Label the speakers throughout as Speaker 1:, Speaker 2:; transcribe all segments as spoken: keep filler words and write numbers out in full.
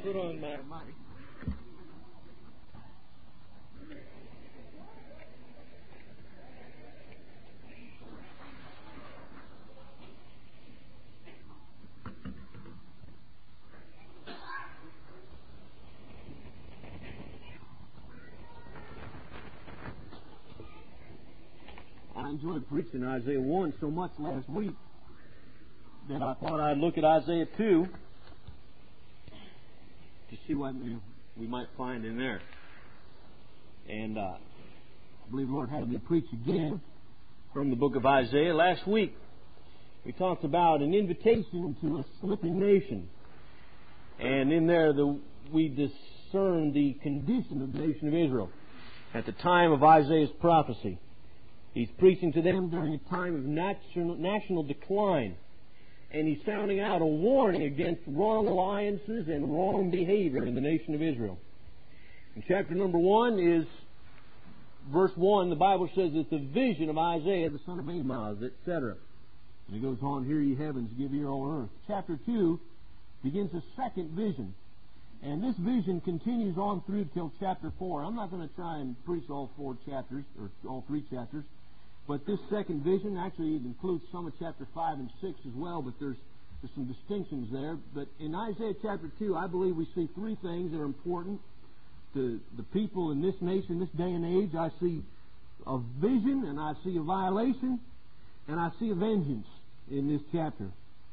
Speaker 1: put on my mic. I enjoyed preaching Isaiah one so much last week that I thought I'd look at Isaiah two to see what we might find in there. And uh, I believe the Lord had me preach again from the book of Isaiah. Last week we talked about an invitation to a slipping nation. And in there the, we discerned the condition of the nation of Israel at the time of Isaiah's prophecy. He's preaching to them during a time of national, national decline. And he's sounding out a warning against wrong alliances and wrong behavior in the nation of Israel. In chapter number one is verse one. The Bible says it's the vision of Isaiah, the son of Amoz, et cetera. And he goes on, "Hear ye heavens, give ear, all earth." Chapter two begins a second vision. And this vision continues on through till chapter four. I'm not going to try and preach all four chapters, or all three chapters. But this second vision, actually it includes some of chapter five and six as well, but there's, there's some distinctions there. But in Isaiah chapter two, I believe we see three things that are important to the people in this nation, this day and age. I see a vision, and I see a violation, and I see a vengeance in this chapter.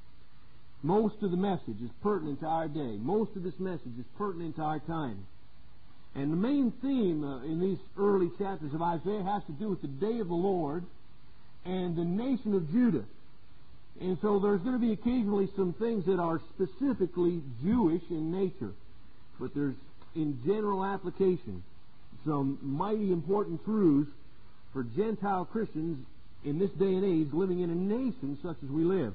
Speaker 1: Most of the message is pertinent to our day. Most of this message is pertinent to our time. And the main theme uh, in these early chapters of Isaiah has to do with the day of the Lord and the nation of Judah. And so there's going to be occasionally some things that are specifically Jewish in nature. But there's, in general application, some mighty important truths for Gentile Christians in this day and age living in a nation such as we live.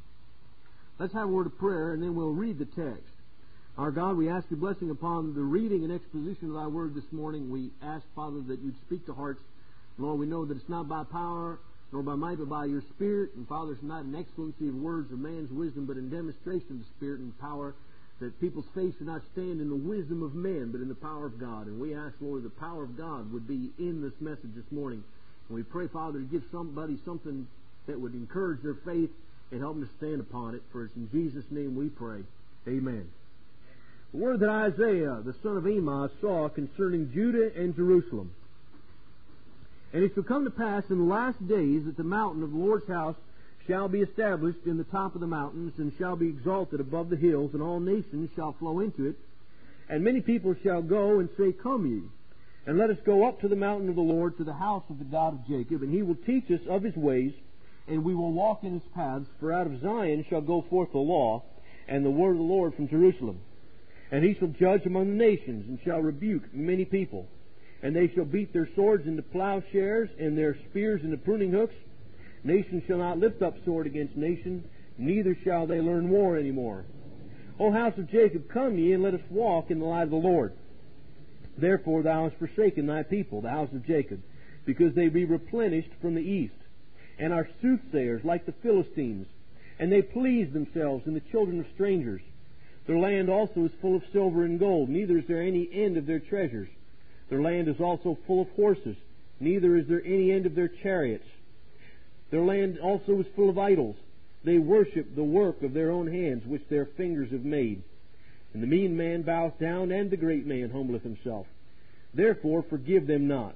Speaker 1: Let's have a word of prayer, and then we'll read the text. Our God, we ask your blessing upon the reading and exposition of thy word this morning. We ask, Father, that you'd speak to hearts. Lord, we know that it's not by power nor by might, but by your Spirit. And Father, it's not in excellency of words or man's wisdom, but in demonstration of the Spirit and power, that people's faith should not stand in the wisdom of men, but in the power of God. And we ask, Lord, the power of God would be in this message this morning. And we pray, Father, to give somebody something that would encourage their faith and help them to stand upon it. For it's in Jesus' name we pray. Amen. The word that Isaiah, the son of Amoz, saw concerning Judah and Jerusalem. And it shall come to pass in the last days that the mountain of the Lord's house shall be established in the top of the mountains, and shall be exalted above the hills, and all nations shall flow into it. And many people shall go and say, Come ye, and let us go up to the mountain of the Lord, to the house of the God of Jacob, and he will teach us of his ways, and we will walk in his paths. For out of Zion shall go forth the law, and the word of the Lord from Jerusalem. And he shall judge among the nations, and shall rebuke many people. And they shall beat their swords into plowshares, and their spears into pruning hooks. Nation shall not lift up sword against nation, neither shall they learn war any more. O house of Jacob, come ye, and let us walk in the light of the Lord. Therefore thou hast forsaken thy people, the house of Jacob, because they be replenished from the east, and are soothsayers like the Philistines, and they please themselves in the children of strangers. Their land also is full of silver and gold, neither is there any end of their treasures. Their land is also full of horses, neither is there any end of their chariots. Their land also is full of idols. They worship the work of their own hands, which their fingers have made. And the mean man boweth down, and the great man humbleth himself. Therefore forgive them not.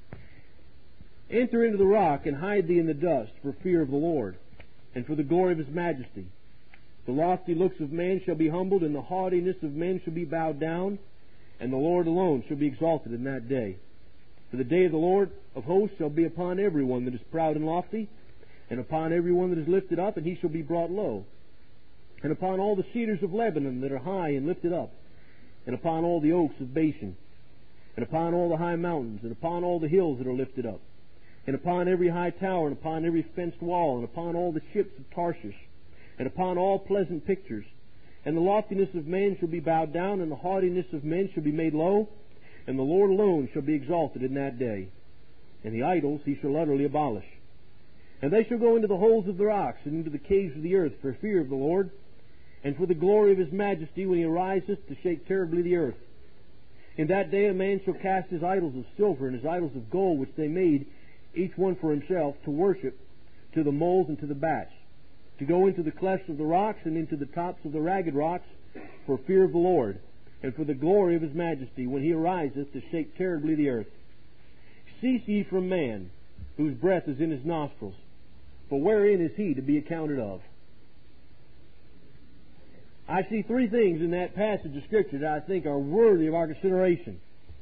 Speaker 1: Enter into the rock, and hide thee in the dust, for fear of the Lord, and for the glory of his majesty. The lofty looks of man shall be humbled, and the haughtiness of men shall be bowed down, and the Lord alone shall be exalted in that day. For the day of the Lord of hosts shall be upon every one that is proud and lofty, and upon every one that is lifted up, and he shall be brought low. And upon all the cedars of Lebanon that are high and lifted up, and upon all the oaks of Bashan, and upon all the high mountains, and upon all the hills that are lifted up, and upon every high tower, and upon every fenced wall, and upon all the ships of Tarshish, and upon all pleasant pictures. And the loftiness of man shall be bowed down, and the haughtiness of men shall be made low, and the Lord alone shall be exalted in that day. And the idols he shall utterly abolish. And they shall go into the holes of the rocks, and into the caves of the earth, for fear of the Lord, and for the glory of His majesty, when He ariseth to shake terribly the earth. In that day a man shall cast his idols of silver and his idols of gold, which they made, each one for himself, to worship, to the moles and to the bats, to go into the clefts of the rocks and into the tops of the ragged rocks, for fear of the Lord, and for the glory of His majesty, when He ariseth to shake terribly the earth. Cease ye from man, whose breath is in his nostrils, for wherein is he to be accounted of? I see three things in that passage of Scripture that I think are worthy of our consideration.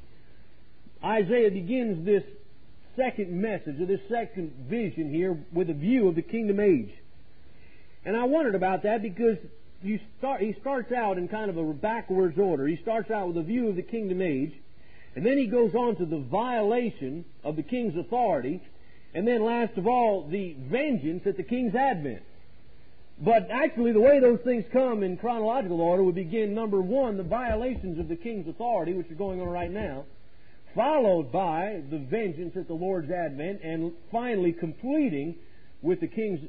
Speaker 1: Isaiah begins this second message, or this second vision here, with a view of the kingdom age. And I wondered about that because you start, he starts out in kind of a backwards order. He starts out with a view of the kingdom age, and then he goes on to the violation of the king's authority, and then last of all, the vengeance at the king's advent. But actually, the way those things come in chronological order would begin, number one, the violations of the king's authority, which are going on right now, followed by the vengeance at the Lord's advent, and finally completing with the king's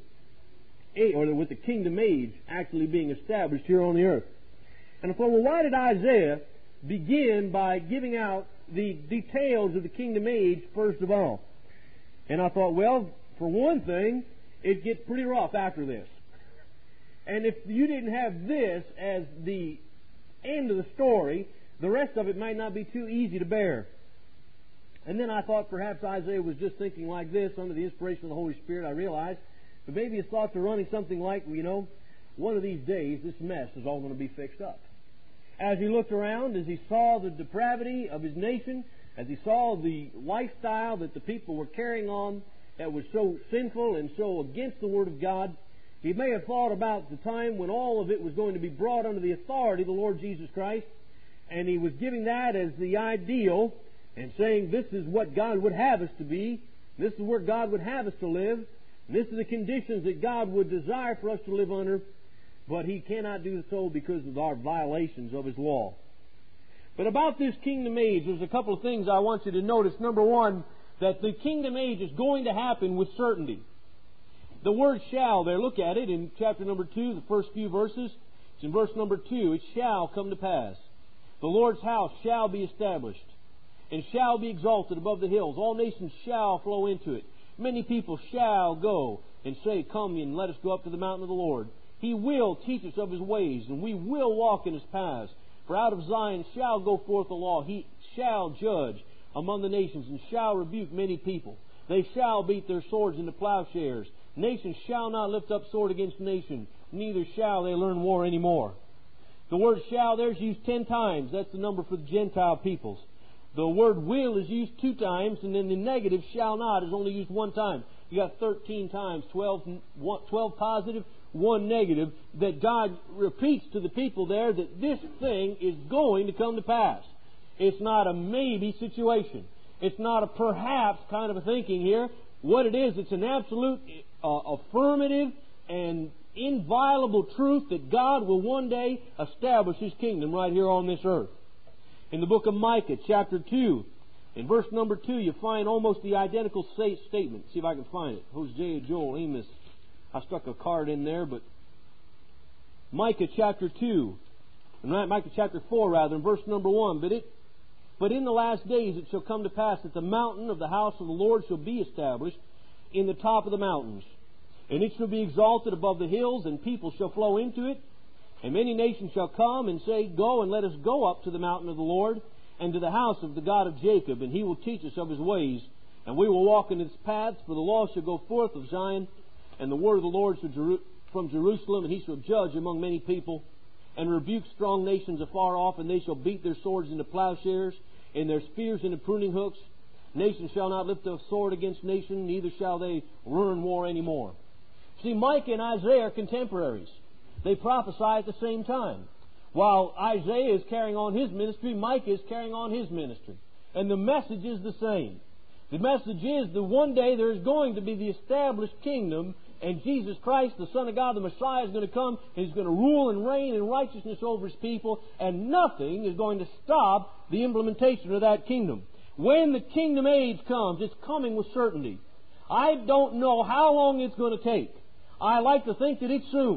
Speaker 1: or with the kingdom age actually being established here on the earth. And I thought, well, why did Isaiah begin by giving out the details of the kingdom age first of all? And I thought, well, for one thing, it gets pretty rough after this. And if you didn't have this as the end of the story, the rest of it might not be too easy to bear. And then I thought perhaps Isaiah was just thinking like this under the inspiration of the Holy Spirit, I realized. But maybe his thoughts are running something like, you know, one of these days this mess is all going to be fixed up. As he looked around, as he saw the depravity of his nation, as he saw the lifestyle that the people were carrying on that was so sinful and so against the Word of God, he may have thought about the time when all of it was going to be brought under the authority of the Lord Jesus Christ, and he was giving that as the ideal and saying this is what God would have us to be, this is where God would have us to live, and this is the conditions that God would desire for us to live under, but He cannot do so because of our violations of His law. But about this kingdom age, there's a couple of things I want you to notice. Number one, that the kingdom age is going to happen with certainty. The word shall there, look at it in chapter number two, the first few verses. It's in verse number two. It shall come to pass. The Lord's house shall be established and shall be exalted above the hills. All nations shall flow into it. Many people shall go and say, come and let us go up to the mountain of the Lord. He will teach us of His ways, and we will walk in His paths. For out of Zion shall go forth the law. He shall judge among the nations, and shall rebuke many people. They shall beat their swords into plowshares. Nation shall not lift up sword against nation, neither shall they learn war any more. The word shall there is used ten times. That's the number for the Gentile peoples. The word will is used two times, and then the negative shall not is only used one time. You got thirteen times, twelve, twelve positive, one negative, that God repeats to the people there that this thing is going to come to pass. It's not a maybe situation. It's not a perhaps kind of a thinking here. What it is, it's an absolute uh, affirmative and inviolable truth that God will one day establish His kingdom right here on this earth. In the book of Micah, chapter two, in verse number two, you find almost the identical statement. See if I can find it. Hosea, Joel, Amos. I stuck a card in there, but Micah chapter two, Micah chapter four rather, in verse number one. But it, but in the last days it shall come to pass that the mountain of the house of the Lord shall be established in the top of the mountains, and it shall be exalted above the hills, and people shall flow into it. And many nations shall come and say, go and let us go up to the mountain of the Lord, and to the house of the God of Jacob, and He will teach us of His ways, and we will walk in His paths. For the law shall go forth of Zion, and the word of the Lord shall from Jerusalem, and He shall judge among many people, and rebuke strong nations afar off, and they shall beat their swords into plowshares, and their spears into pruning hooks. Nation shall not lift a sword against nation, neither shall they learn war any more. See, Micah and Isaiah are contemporaries. They prophesy at the same time. While Isaiah is carrying on his ministry, Micah is carrying on his ministry. And the message is the same. The message is that one day there is going to be the established kingdom, and Jesus Christ, the Son of God, the Messiah, is going to come, and He's going to rule and reign in righteousness over His people, and nothing is going to stop the implementation of that kingdom. When the kingdom age comes, it's coming with certainty. I don't know how long it's going to take. I like to think that it's soon.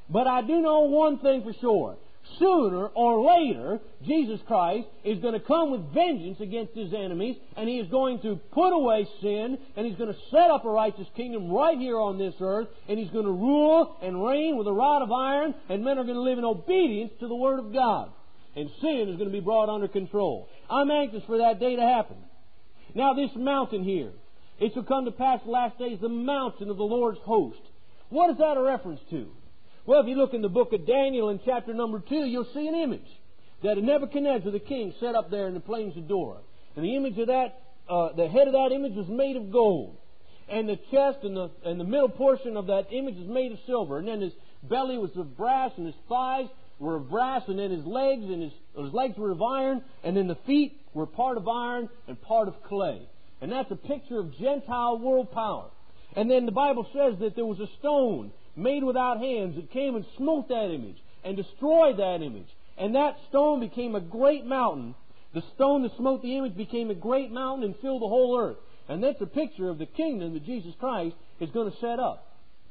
Speaker 1: But I do know one thing for sure. Sooner or later, Jesus Christ is going to come with vengeance against His enemies, and He is going to put away sin, and He's going to set up a righteous kingdom right here on this earth, and He's going to rule and reign with a rod of iron, and men are going to live in obedience to the Word of God. And sin is going to be brought under control. I'm anxious for that day to happen. Now this mountain here, it shall come to pass the last days, the mountain of the Lord's host. What is that a reference to? Well, if you look in the book of Daniel in chapter number two, you'll see an image that Nebuchadnezzar the king set up there in the plains of Dura. And the image of that, uh, the head of that image was made of gold. And the chest and the, and the middle portion of that image is made of silver. And then his belly was of brass, and his thighs were of brass, and then his legs, and his, his legs were of iron, and then the feet were part of iron and part of clay. And that's a picture of Gentile world power. And then the Bible says that there was a stone made without hands that came and smote that image and destroyed that image. And that stone became a great mountain. The stone that smote the image became a great mountain and filled the whole earth. And that's a picture of the kingdom that Jesus Christ is going to set up.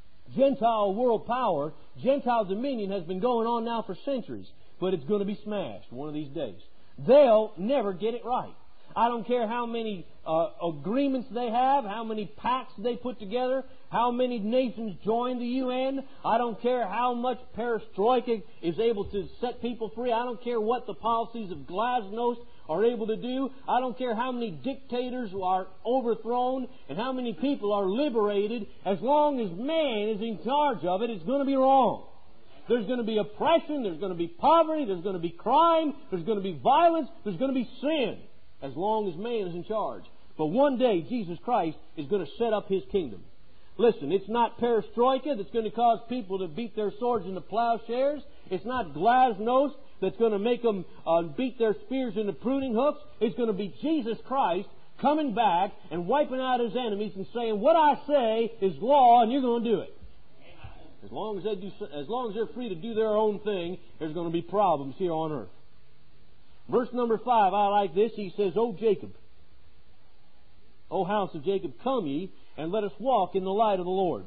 Speaker 1: Gentile world power, Gentile dominion has been going on now for centuries, but it's going to be smashed one of these days. They'll never get it right. I don't care how many uh, agreements they have, how many pacts they put together, how many nations join the U N. I don't care how much perestroika is able to set people free. I don't care what the policies of glasnost are able to do. I don't care how many dictators are overthrown and how many people are liberated. As long as man is in charge of it, it's going to be wrong. There's going to be oppression, there's going to be poverty, there's going to be crime, there's going to be violence, there's going to be sin, as long as man is in charge. But one day, Jesus Christ is going to set up His kingdom. Listen, it's not perestroika that's going to cause people to beat their swords into plowshares. It's not glasnost that's going to make them uh, beat their spears into pruning hooks. It's going to be Jesus Christ coming back and wiping out His enemies and saying, what I say is law, and you're going to do it. As long as they do, as long as they're free to do their own thing, there's going to be problems here on earth. Verse number five, I like this. He says, O Jacob, O house of Jacob, come ye, and let us walk in the light of the Lord.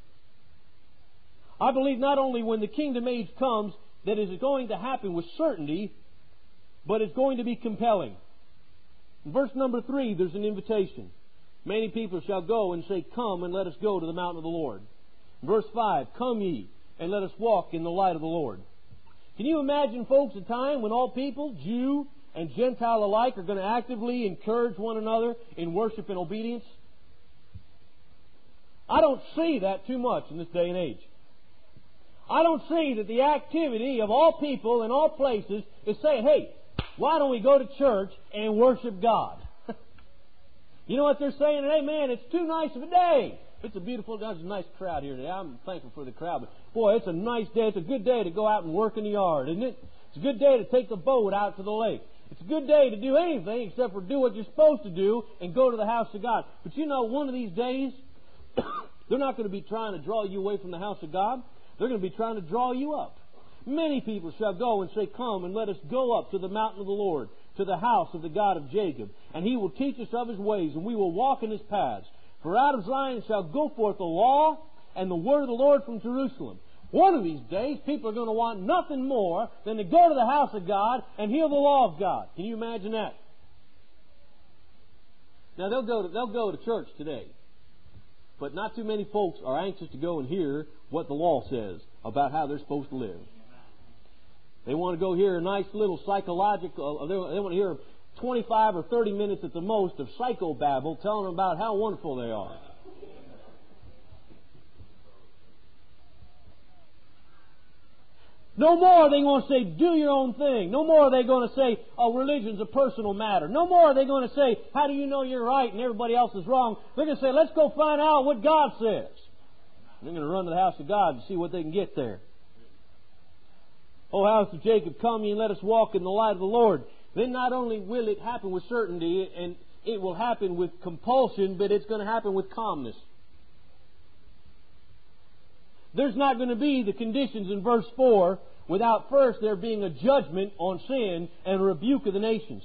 Speaker 1: I believe not only when the kingdom age comes that it is going to happen with certainty, but it's going to be compelling. In verse number three, there's an invitation. Many people shall go and say, come and let us go to the mountain of the Lord. Verse five, come ye, and let us walk in the light of the Lord. Can you imagine, folks, a time when all people, Jew and Gentile alike, are going to actively encourage one another in worship and obedience? I don't see that too much in this day and age. I don't see that the activity of all people in all places is saying, hey, why don't we go to church and worship God? You know what they're saying? Hey, man, it's too nice of a day. It's a beautiful, there's a nice crowd here today. I'm thankful for the crowd. But boy, it's a nice day. It's a good day to go out and work in the yard, isn't it? It's a good day to take the boat out to the lake. It's a good day to do anything except for do what you're supposed to do and go to the house of God. But you know, one of these days, they're not going to be trying to draw you away from the house of God. They're going to be trying to draw you up. Many people shall go and say, come and let us go up to the mountain of the Lord, to the house of the God of Jacob. And He will teach us of His ways, and we will walk in His paths. For out of Zion shall go forth the law and the word of the Lord from Jerusalem. One of these days, people are going to want nothing more than to go to the house of God and hear the law of God. Can you imagine that? Now, they'll go to, they'll go to church today. But not too many folks are anxious to go and hear what the law says about how they're supposed to live. They want to go hear a nice little psychological, they want to hear twenty-five or thirty minutes at the most of psychobabble telling them about how wonderful they are. No more are they going to say, do your own thing. No more are they going to say, oh, religion's a personal matter. No more are they going to say, how do you know you're right and everybody else is wrong? They're going to say, let's go find out what God says. They're going to run to the house of God to see what they can get there. O house of Jacob, come ye and let us walk in the light of the Lord. Then not only will it happen with certainty, and it will happen with compulsion, but it's going to happen with calmness. There's not going to be the conditions in verse four without first there being a judgment on sin and a rebuke of the nations.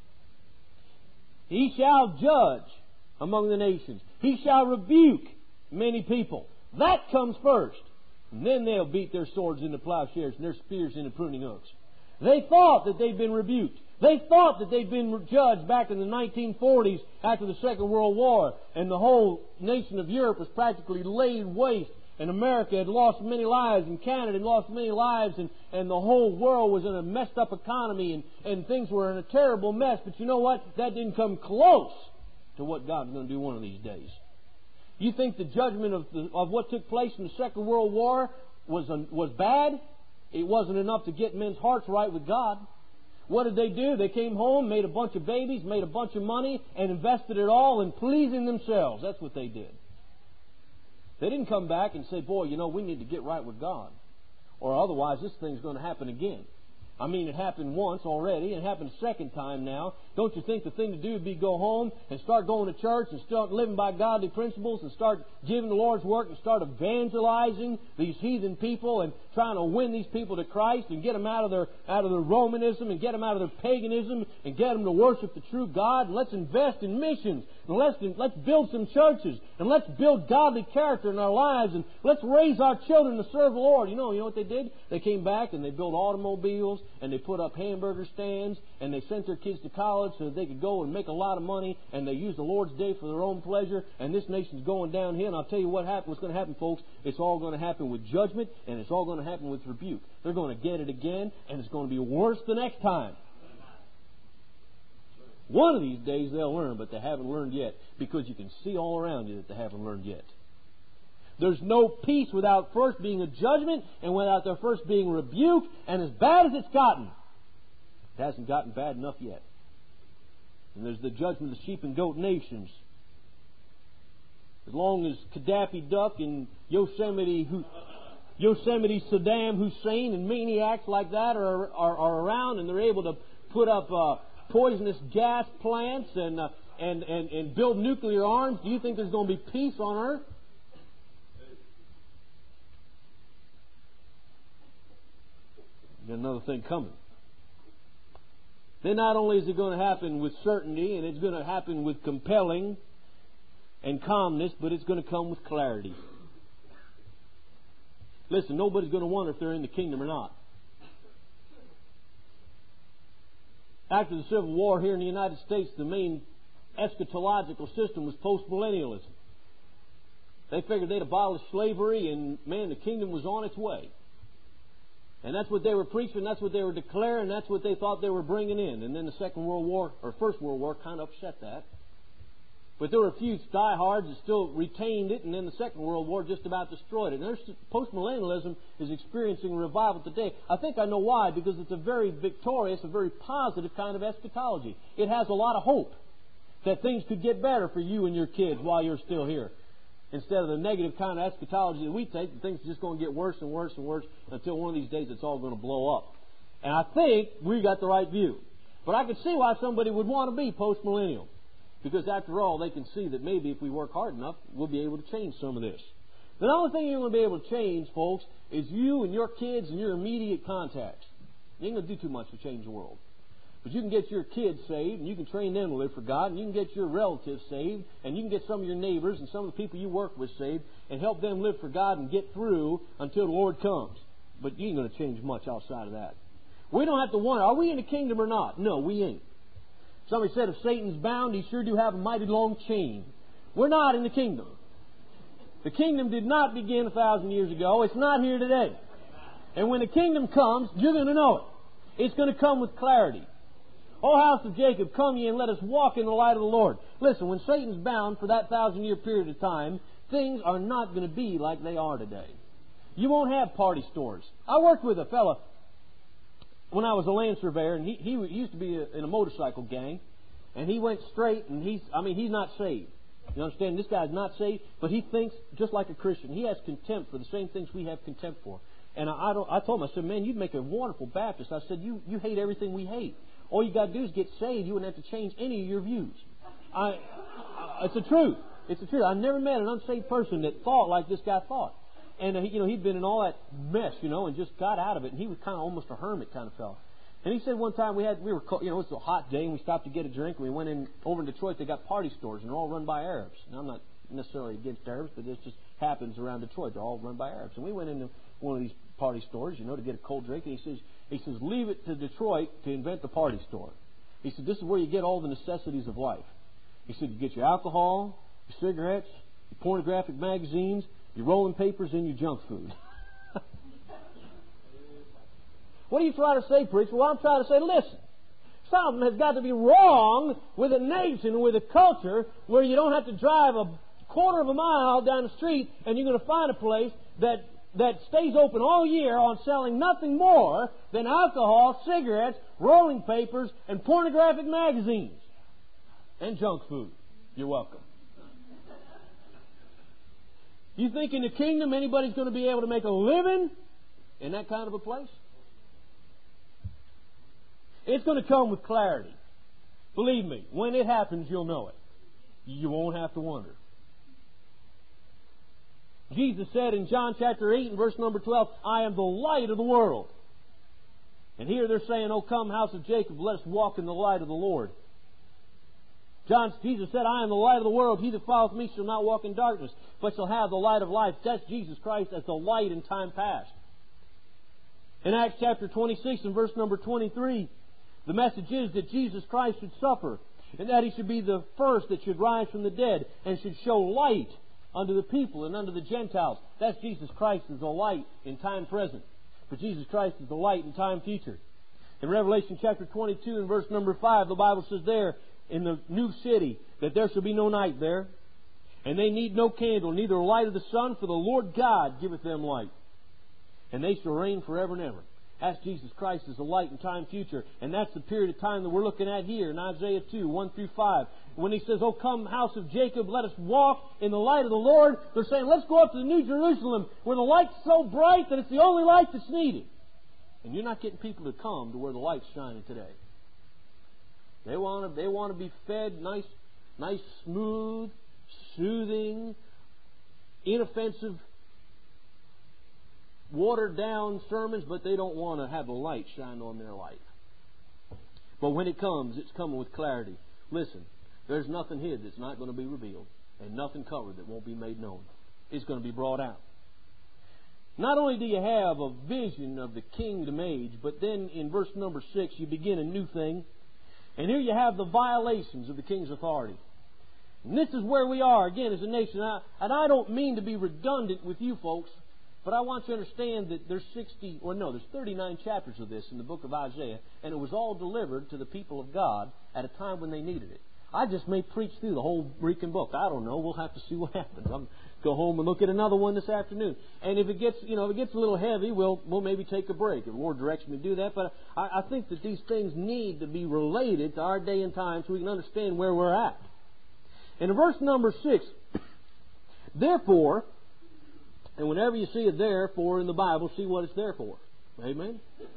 Speaker 1: He shall judge among the nations. He shall rebuke many people. That comes first. And then they'll beat their swords into plowshares and their spears into pruning hooks. They thought that they'd been rebuked. They thought that they'd been judged back in the nineteen forties after the Second World War, and the whole nation of Europe was practically laid waste, and America had lost many lives, and Canada had lost many lives, and, and the whole world was in a messed up economy, and, and things were in a terrible mess. But you know what? That didn't come close to what God's going to do one of these days. You think the judgment of, the, of what took place in the Second World War was, was bad? It wasn't enough to get men's hearts right with God. What did they do? They came home, made a bunch of babies, made a bunch of money, and invested it all in pleasing themselves. That's what they did. They didn't come back and say, boy, you know, we need to get right with God, or otherwise this thing's going to happen again. I mean, it happened once already, and it happened a second time now. Don't you think the thing to do would be go home and start going to church and start living by godly principles and start giving the Lord's work and start evangelizing these heathen people and trying to win these people to Christ and get them out of their out of their Romanism and get them out of their paganism and get them to worship the true God? And let's invest in missions, and let's let's build some churches, and let's build godly character in our lives, and let's raise our children to serve the Lord. You know, you know what they did? They came back and they built automobiles, and they put up hamburger stands, and they sent their kids to college so that they could go and make a lot of money, and they used the Lord's day for their own pleasure, and this nation's going downhill. And I'll tell you what happened, what's going to happen, folks. It's all going to happen with judgment, and it's all going to happen with rebuke. They're going to get it again, and it's going to be worse the next time. One of these days they'll learn, but they haven't learned yet, because you can see all around you that they haven't learned yet. There's no peace without first being a judgment and without there first being rebuke, and as bad as it's gotten, it hasn't gotten bad enough yet. And there's the judgment of the sheep and goat nations. As long as Gaddafi Duck and Yosemite, Yosemite Saddam Hussein and maniacs like that are, are, are around, and they're able to put up uh, poisonous gas plants and, uh, and, and, and build nuclear arms, do you think there's going to be peace on earth? Got another thing coming. Then not only is it going to happen with certainty, and it's going to happen with compelling and calmness, but it's going to come with clarity. Listen, nobody's going to wonder if they're in the kingdom or not. After the Civil War here in the United States, the main eschatological system was postmillennialism. They figured they'd abolish slavery, and man, the kingdom was on its way. And that's what they were preaching, that's what they were declaring, that's what they thought they were bringing in. And then the Second World War, or First World War, kind of upset that. But there were a few diehards that still retained it, and then the Second World War just about destroyed it. And postmillennialism is experiencing a revival today. I think I know why, because it's a very victorious, a very positive kind of eschatology. It has a lot of hope that things could get better for you and your kids while you're still here. Instead of the negative kind of eschatology that we take, things are just going to get worse and worse and worse until one of these days it's all going to blow up. And I think we got the right view. But I can see why somebody would want to be post-millennial. Because after all, they can see that maybe if we work hard enough, we'll be able to change some of this. The only thing you're going to be able to change, folks, is you and your kids and your immediate contacts. You ain't going to do too much to change the world. But you can get your kids saved, and you can train them to live for God, and you can get your relatives saved, and you can get some of your neighbors and some of the people you work with saved, and help them live for God and get through until the Lord comes. But you ain't going to change much outside of that. We don't have to wonder, are we in the kingdom or not? No, we ain't. Somebody said if Satan's bound, he sure do have a mighty long chain. We're not in the kingdom. The kingdom did not begin a thousand years ago. It's not here today. And when the kingdom comes, you're going to know it. It's going to come with clarity. O house of Jacob, come ye and let us walk in the light of the Lord. Listen, when Satan's bound for that thousand year period of time, things are not going to be like they are today. You won't have party stores. I worked with a fella when I was a land surveyor, and he, he used to be a, in a motorcycle gang, and he went straight, and he's, I mean, he's not saved. You understand? This guy's not saved, but he thinks just like a Christian. He has contempt for the same things we have contempt for. And I, I, don't, I told him, I said, man, you'd make a wonderful Baptist. I said, you, you hate everything we hate. All you got to do is get saved. You wouldn't have to change any of your views. I, I, it's the truth. It's the truth. I never met an unsaved person that thought like this guy thought. And, uh, you know, he'd been in all that mess, you know, and just got out of it. And he was kind of almost a hermit kind of fellow. And he said one time we had, we were, you know, it was a hot day, and we stopped to get a drink. And we went in, over in Detroit, they got party stores, and they're all run by Arabs. Now, I'm not necessarily against Arabs, but it just happens around Detroit. They're all run by Arabs. And we went into one of these party stores, you know, to get a cold drink. And he says, he says, leave it to Detroit to invent the party store. He said, this is where you get all the necessities of life. He said, you get your alcohol, your cigarettes, your pornographic magazines, your rolling papers, and your junk food. What are you trying to say, preacher? Well, I'm trying to say, listen, something has got to be wrong with a nation, with a culture, where you don't have to drive a quarter of a mile down the street and you're going to find a place that, that stays open all year on selling nothing more than alcohol, cigarettes, rolling papers, and pornographic magazines. And junk food. You're welcome. You think in the kingdom anybody's going to be able to make a living in that kind of a place? It's going to come with clarity. Believe me, when it happens, you'll know it. You won't have to wonder. Jesus said in John chapter eight and verse number twelve, I am the light of the world. And here they're saying, O come, house of Jacob, let us walk in the light of the Lord. John, Jesus said, I am the light of the world. He that followeth me shall not walk in darkness, but shall have the light of life. That's Jesus Christ as the light in time past. In Acts chapter twenty-six and verse number twenty-three, the message is that Jesus Christ should suffer, and that He should be the first that should rise from the dead, and should show light unto the people and unto the Gentiles. That's Jesus Christ as the light in time present. But Jesus Christ is the light in time future. In Revelation chapter twenty-two and verse number five, the Bible says there, in the new city, that there shall be no night there, and they need no candle, neither light of the sun, for the Lord God giveth them light. And they shall reign forever and ever. That's Jesus Christ as the light in time future. And that's the period of time that we're looking at here in Isaiah two, one through five. When He says, O come, house of Jacob, let us walk in the light of the Lord. They're saying, let's go up to the New Jerusalem where the light's so bright that it's the only light that's needed. And you're not getting people to come to where the light's shining today. They want to, they want to be fed nice, nice, smooth, soothing, inoffensive, watered down sermons, but they don't want to have the light shine on their life. But when it comes, it's coming with clarity. Listen, there's nothing hid that's not going to be revealed, and nothing covered that won't be made known. It's going to be brought out. Not only do you have a vision of the kingdom age, but then in verse number six, you begin a new thing. And here you have the violations of the king's authority. And this is where we are, again, as a nation. And I, and I don't mean to be redundant with you folks, but I want you to understand that there's sixty, or no, there's thirty-nine chapters of this in the book of Isaiah, and it was all delivered to the people of God at a time when they needed it. I just may preach through the whole freaking book. I don't know. We'll have to see what happens. I'm go home and look at another one this afternoon. And if it gets, you know, if it gets a little heavy, we'll we'll maybe take a break. If the Lord directs me to do that. But I, I think that these things need to be related to our day and time so we can understand where we're at. And in verse number six, therefore, and whenever you see a therefore in the Bible, see what it's there for. Amen?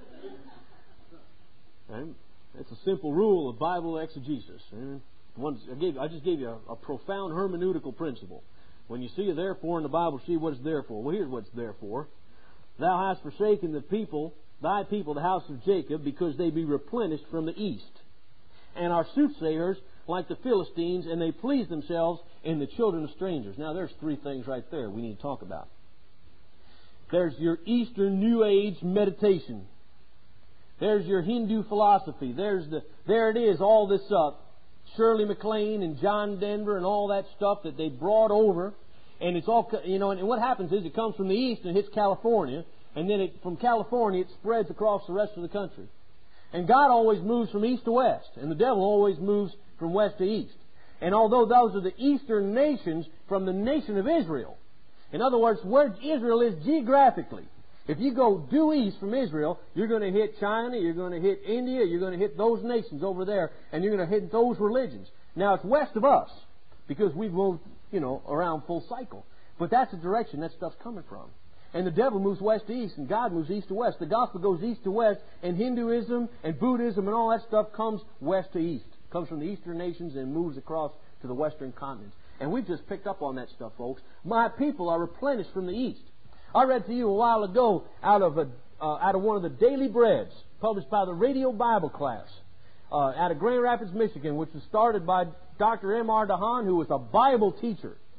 Speaker 1: And it's a simple rule of Bible exegesis. And once I, gave, I just gave you a, a profound hermeneutical principle. When you see a therefore in the Bible, see what it's there for. Well, here's what it's there for. Thou hast forsaken the people, thy people, the house of Jacob, because they be replenished from the east. And our soothsayers, like the Philistines, and they please themselves in the children of strangers. Now, there's three things right there we need to talk about. There's your Eastern New Age meditation. There's your Hindu philosophy. There's the there it is, all this up. Shirley MacLaine and John Denver and all that stuff that they brought over, and it's all, you know. And what happens is it comes from the east and hits California, and then it, from California it spreads across the rest of the country. And God always moves from east to west, and the devil always moves from west to east. And although those are the eastern nations from the nation of Israel, in other words, where Israel is geographically. If you go due east from Israel, you're going to hit China, you're going to hit India, you're going to hit those nations over there, and you're going to hit those religions. Now, it's west of us, because we've moved, you know, around full cycle. But that's the direction that stuff's coming from. And the devil moves west to east, and God moves east to west. The gospel goes east to west, and Hinduism and Buddhism and all that stuff comes west to east. It comes from the eastern nations and moves across to the western continents. And we've just picked up on that stuff, folks. My people are replenished from the east. I read to you a while ago out of a uh, out of one of the daily breads published by the Radio Bible Class uh, out of Grand Rapids, Michigan, which was started by Doctor M R DeHaan, who was a Bible teacher.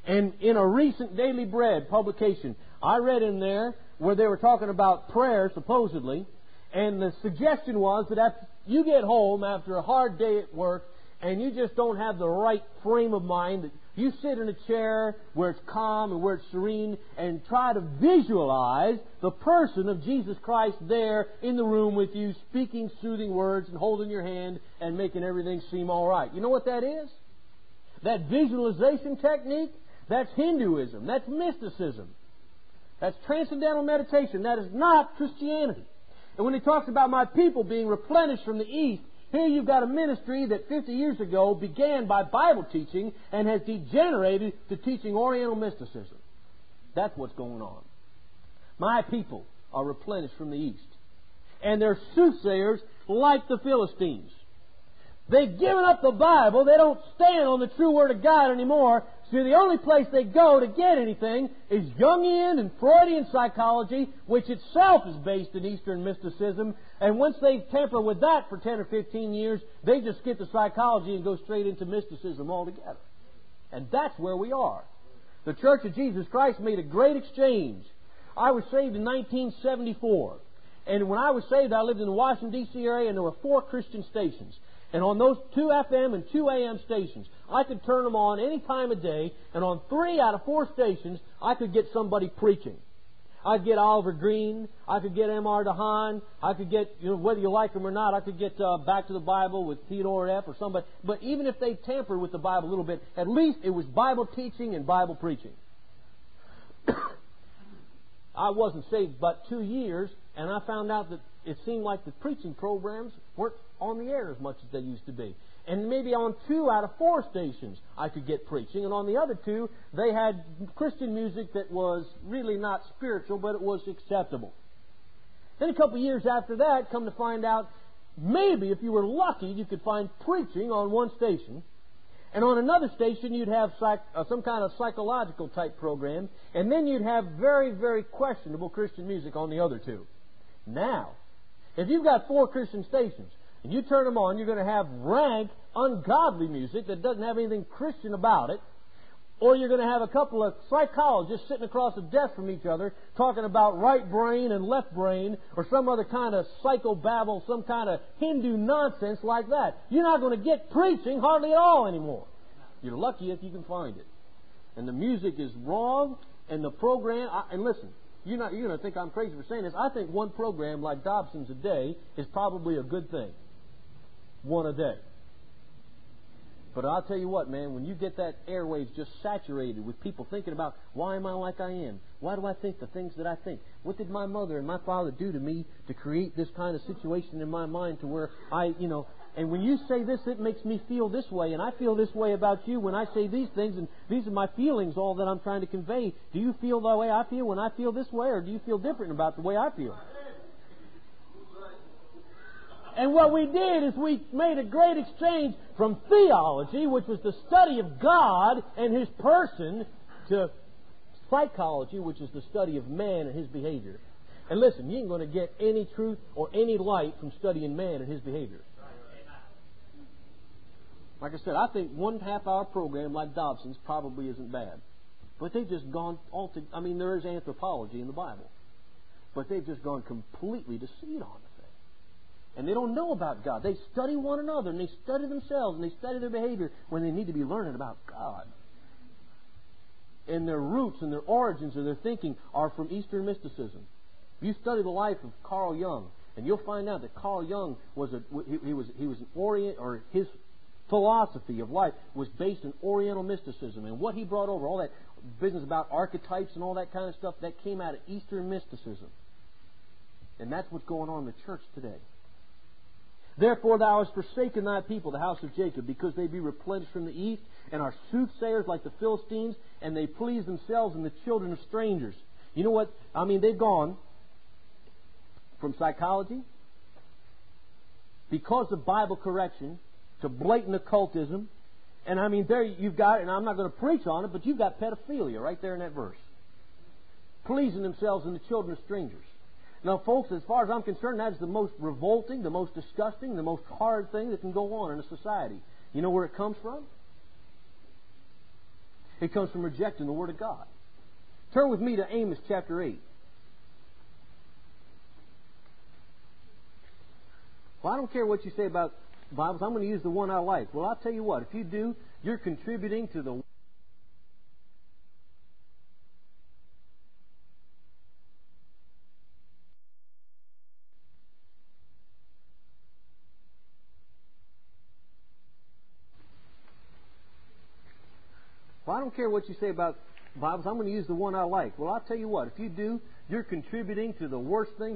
Speaker 1: And in a recent Daily Bread publication, I read in there where they were talking about prayer, supposedly, and the suggestion was that after you get home after a hard day at work and you just don't have the right frame of mind, that you sit in a chair where it's calm and where it's serene and try to visualize the person of Jesus Christ there in the room with you, speaking soothing words and holding your hand and making everything seem all right. You know what that is? That visualization technique, that's Hinduism. That's mysticism. That's transcendental meditation. That is not Christianity. And when he talks about my people being replenished from the east, here you've got a ministry that fifty years ago began by Bible teaching and has degenerated to teaching Oriental mysticism. That's what's going on. My people are replenished from the east. And they're soothsayers like the Philistines. They've given up the Bible. They don't stand on the true Word of God anymore. So the only place they go to get anything is Jungian and Freudian psychology, which itself is based in Eastern mysticism. And once they tamper with that for ten or fifteen years, they just skip the psychology and go straight into mysticism altogether. And that's where we are. The Church of Jesus Christ made a great exchange. I was saved in nineteen seventy-four. And when I was saved, I lived in the Washington, D C area, and there were four Christian stations. And on those two F M and two A M stations, I could turn them on any time of day, and on three out of four stations, I could get somebody preaching. I'd get Oliver Green, I could get M R DeHaan, I could get, you know, whether you like them or not, I could get uh, Back to the Bible with Theodore F. or somebody. But even if they tampered with the Bible a little bit, at least it was Bible teaching and Bible preaching. I wasn't saved but two years, and I found out that it seemed like the preaching programs weren't on the air as much as they used to be. And maybe on two out of four stations I could get preaching, and on the other two they had Christian music that was really not spiritual, but it was acceptable. Then a couple of years after that, come to find out, maybe if you were lucky, you could find preaching on one station, and on another station you'd have psych, uh, some kind of psychological type program, and then you'd have very, very questionable Christian music on the other two. Now, if you've got four Christian stations, and you turn them on, you're going to have rank, ungodly music that doesn't have anything Christian about it. Or you're going to have a couple of psychologists sitting across the desk from each other talking about right brain and left brain or some other kind of psychobabble, some kind of Hindu nonsense like that. You're not going to get preaching hardly at all anymore. You're lucky if you can find it. And the music is wrong, and the program... And listen, you're, not, you're going to think I'm crazy for saying this. I think one program like Dobson's a day is probably a good thing. One a day. But I'll tell you what, man, when you get that airwaves just saturated with people thinking about, why am I like I am? Why do I think the things that I think? What did my mother and my father do to me to create this kind of situation in my mind to where I, you know, and when you say this, it makes me feel this way, and I feel this way about you when I say these things, and these are my feelings, all that I'm trying to convey. Do you feel the way I feel when I feel this way, or do you feel different about the way I feel? And what we did is we made a great exchange from theology, which was the study of God and His person, to psychology, which is the study of man and his behavior. And listen, you ain't going to get any truth or any light from studying man and his behavior. Like I said, I think one half-hour program like Dobson's probably isn't bad. But they've just gone all to... I mean, there is anthropology in the Bible. But they've just gone completely to seed on it. And they don't know about God. They study one another, and they study themselves, and they study their behavior when they need to be learning about God. And their roots and their origins and their thinking are from Eastern mysticism. You study the life of Carl Jung, and you'll find out that Carl Jung was a he, he was he was an Orient, or his philosophy of life was based in Oriental mysticism, and what he brought over, all that business about archetypes and all that kind of stuff, that came out of Eastern mysticism. And that's what's going on in the church today. Therefore thou hast forsaken thy people, the house of Jacob, because they be replenished from the east, and are soothsayers like the Philistines, and they please themselves in the children of strangers. You know what? I mean, they've gone from psychology, because of Bible correction, to blatant occultism. And I mean, there you've got, and I'm not going to preach on it, but you've got pedophilia right there in that verse. Pleasing themselves in the children of strangers. Now, folks, as far as I'm concerned, that is the most revolting, the most disgusting, the most hard thing that can go on in a society. You know where it comes from? It comes from rejecting the Word of God. Turn with me to Amos chapter eight. Well, I don't care what you say about Bibles. I'm going to use the one I like. Well, I'll tell you what. If you do, you're contributing to the Well, I don't care what you say about Bibles. I'm going to use the one I like. Well, I'll tell you what. If you do, you're contributing to the worst thing.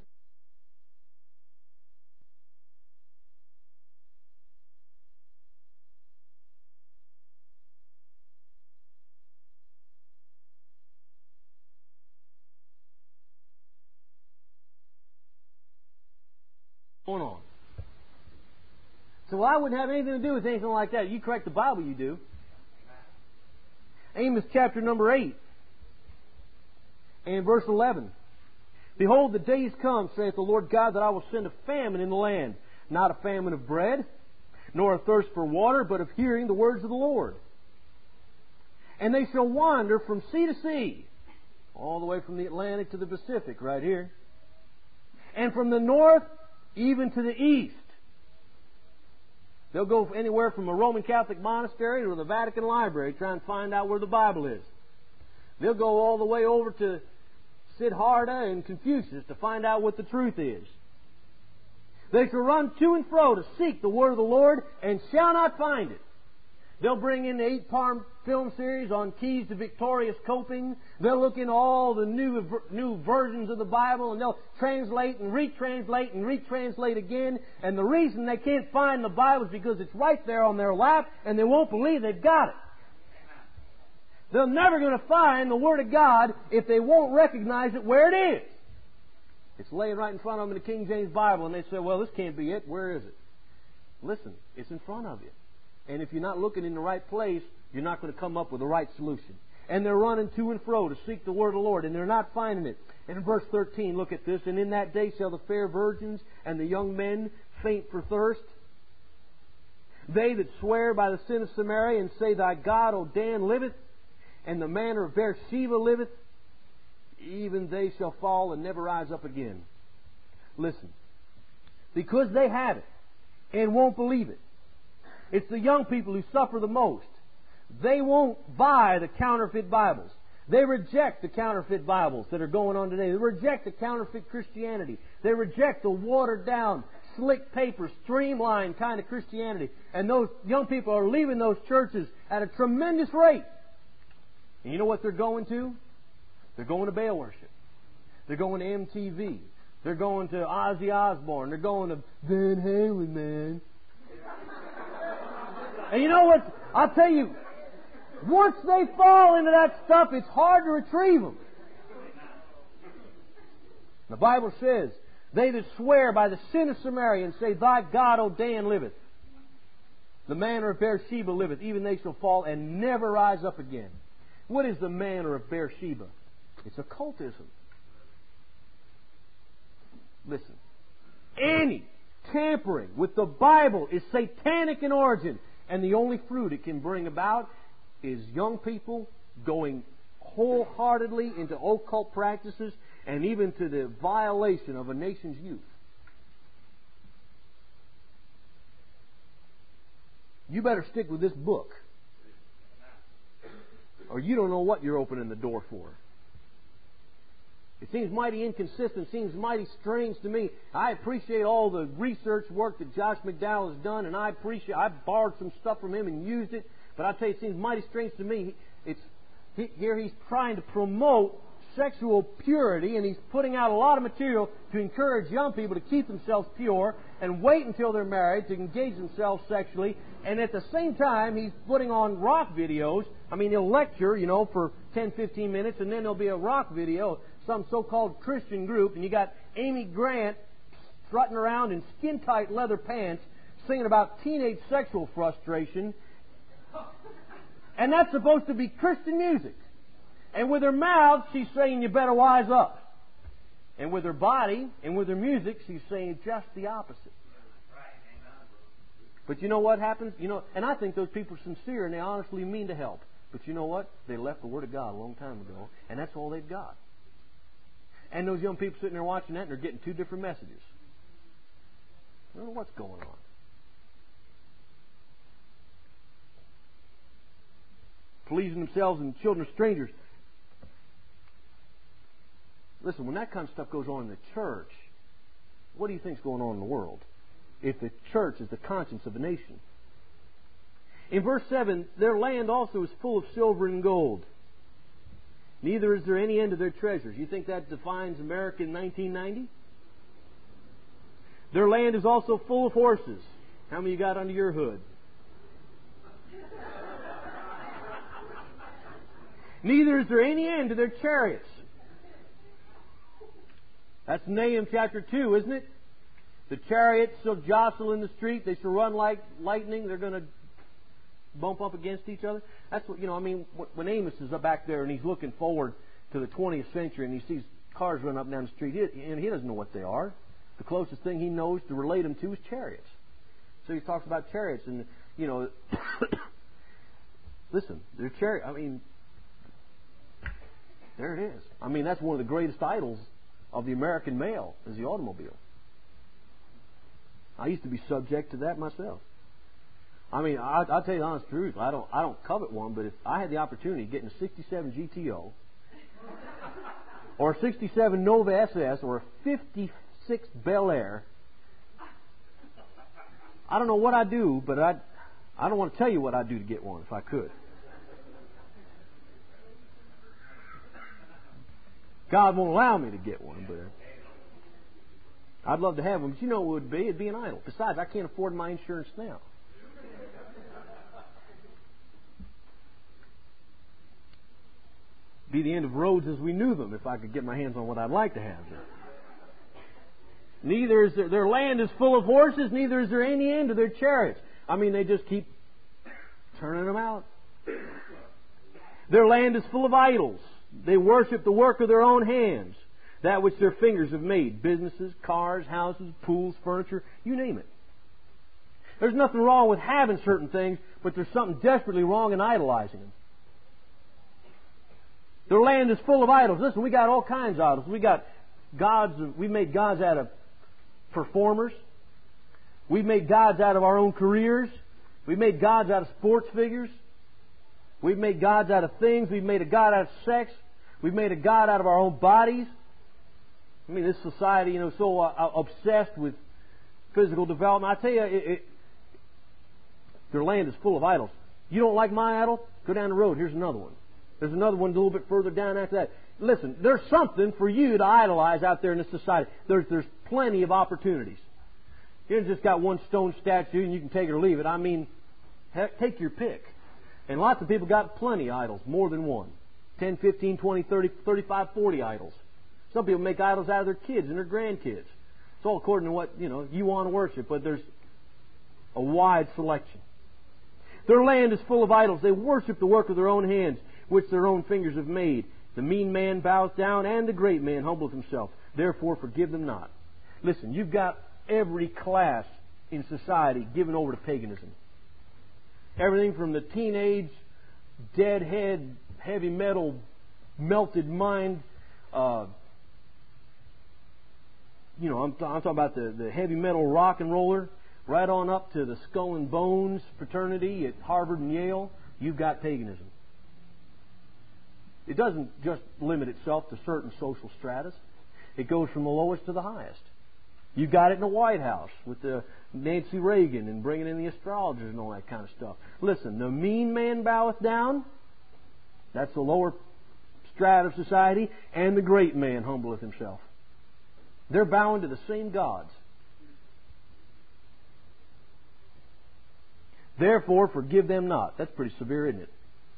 Speaker 1: Going on. So well, I wouldn't have anything to do with anything like that. You correct the Bible, you do. Amos chapter number eight and verse eleven. Behold, the days come, saith the Lord God, that I will send a famine in the land, not a famine of bread, nor a thirst for water, but of hearing the words of the Lord. And they shall wander from sea to sea, all the way from the Atlantic to the Pacific, right here, and from the north even to the east. They'll go anywhere from a Roman Catholic monastery to the Vatican Library to try and find out where the Bible is. They'll go all the way over to Siddhartha and Confucius to find out what the truth is. They shall run to and fro to seek the word of the Lord and shall not find it. They'll bring in the eight-part film series on keys to victorious coping. They'll look into all the new new versions of the Bible, and they'll translate and retranslate and retranslate again. And the reason they can't find the Bible is because it's right there on their lap, and they won't believe they've got it. They're never going to find the Word of God if they won't recognize it where it is. It's laying right in front of them in the King James Bible, and they say, well, this can't be it. Where is it? Listen, it's in front of you. And if you're not looking in the right place, you're not going to come up with the right solution. And they're running to and fro to seek the word of the Lord, and they're not finding it. And in verse thirteen, look at this. And in that day shall the fair virgins and the young men faint for thirst. They that swear by the sin of Samaria and say, Thy God, O Dan, liveth, and the manner of Beersheba liveth, even they shall fall and never rise up again. Listen, because they have it and won't believe it, it's the young people who suffer the most. They won't buy the counterfeit Bibles. They reject the counterfeit Bibles that are going on today. They reject the counterfeit Christianity. They reject the watered-down, slick paper, streamlined kind of Christianity. And those young people are leaving those churches at a tremendous rate. And you know what they're going to? They're going to Baal worship. They're going to M T V. They're going to Ozzy Osbourne. They're going to Van Halen, man. And you know what? I'll tell you, once they fall into that stuff, it's hard to retrieve them. The Bible says, they that swear by the sin of Samaria and say, Thy God, O Dan, liveth. The manner of Beersheba liveth. Even they shall fall and never rise up again. What is the manner of Beersheba? It's occultism. Listen. Any tampering with the Bible is satanic in origin. And the only fruit it can bring about is young people going wholeheartedly into occult practices and even to the violation of a nation's youth. You better stick with this book, or you don't know what you're opening the door for. It seems mighty inconsistent, seems mighty strange to me. I appreciate all the research work that Josh McDowell has done, and I appreciate, I borrowed some stuff from him and used it, but I tell you, it seems mighty strange to me. It's he, here he's trying to promote sexual purity, and he's putting out a lot of material to encourage young people to keep themselves pure and wait until they're married to engage themselves sexually. And at the same time, he's putting on rock videos. I mean, he'll lecture, you know, for ten, fifteen minutes, and then there'll be a rock video, some so-called Christian group, and you got Amy Grant strutting around in skin-tight leather pants singing about teenage sexual frustration. And that's supposed to be Christian music. And with her mouth, she's saying, you better wise up. And with her body and with her music, she's saying just the opposite. But you know what happens? You know, and I think those people are sincere and they honestly mean to help. But you know what? They left the Word of God a long time ago, and that's all they've got. And those young people sitting there watching that, and they're getting two different messages. I don't know what's going on. Pleasing themselves and children of strangers. Listen, when that kind of stuff goes on in the church, what do you think is going on in the world? If the church is the conscience of a nation. In verse seven, their land also is full of silver and gold. Neither is there any end to their treasures. You think that defines America in nineteen ninety? Their land is also full of horses. How many you got under your hood? Neither is there any end to their chariots. That's Nahum chapter two, isn't it? The chariots shall jostle in the street. They shall run like lightning. They're going to bump up against each other. That's what, you know, I mean, when Amos is up back there and he's looking forward to the twentieth century and he sees cars run up and down the street, he, and he doesn't know what they are. The closest thing he knows to relate them to is chariots. So he talks about chariots and, you know, listen, they're chariot. I mean, there it is. I mean, that's one of the greatest idols of the American male is the automobile. I used to be subject to that myself. I mean, I, I'll tell you the honest truth. I don't, I don't covet one, but if I had the opportunity of getting a sixty-seven G T O, or a sixty-seven Nova S S, or a fifty-six Bel Air, I don't know what I'd do, but I, I don't want to tell you what I'd do to get one if I could. God won't allow me to get one, but I'd love to have one. But you know what it would be? It'd be an idol. Besides, I can't afford my insurance now. Be the end of roads as we knew them if I could get my hands on what I'd like to have. Neither is there, their land is full of horses, neither is there any end to their chariots. I mean, they just keep turning them out. Their land is full of idols. They worship the work of their own hands, that which their fingers have made. Businesses, cars, houses, pools, furniture, you name it. There's nothing wrong with having certain things, but there's something desperately wrong in idolizing them. Their land is full of idols. Listen, we got all kinds of idols. We got gods. We made gods out of performers. We've made gods out of our own careers. We've made gods out of sports figures. We've made gods out of things. We've made a god out of sex. We've made a god out of our own bodies. I mean, this society, you know, so uh, obsessed with physical development. I tell you, it, it, their land is full of idols. You don't like my idol? Go down the road. Here's another one. There's another one a little bit further down after that. Listen, there's something for you to idolize out there in this society. There's, there's plenty of opportunities. You haven't just got one stone statue and you can take it or leave it. I mean, heck, take your pick. And lots of people got plenty of idols, more than one. ten, fifteen, twenty, thirty, thirty-five, forty idols. Some people make idols out of their kids and their grandkids. It's all according to what, you know, you want to worship, but there's a wide selection. Their land is full of idols. They worship the work of their own hands, which their own fingers have made. The mean man bows down, and the great man humbleth himself. Therefore forgive them not. Listen, you've got every class in society given over to paganism. Everything from the teenage, deadhead, heavy metal, melted mind, uh, you know, I'm, I'm talking about the, the heavy metal rock and roller, right on up to the Skull and Bones fraternity at Harvard and Yale. You've got paganism. It doesn't just limit itself to certain social stratus. It goes from the lowest to the highest. You've got it in the White House with the Nancy Reagan and bringing in the astrologers and all that kind of stuff. Listen, the mean man boweth down. That's the lower strata of society. And the great man humbleth himself. They're bowing to the same gods. Therefore, forgive them not. That's pretty severe, isn't it?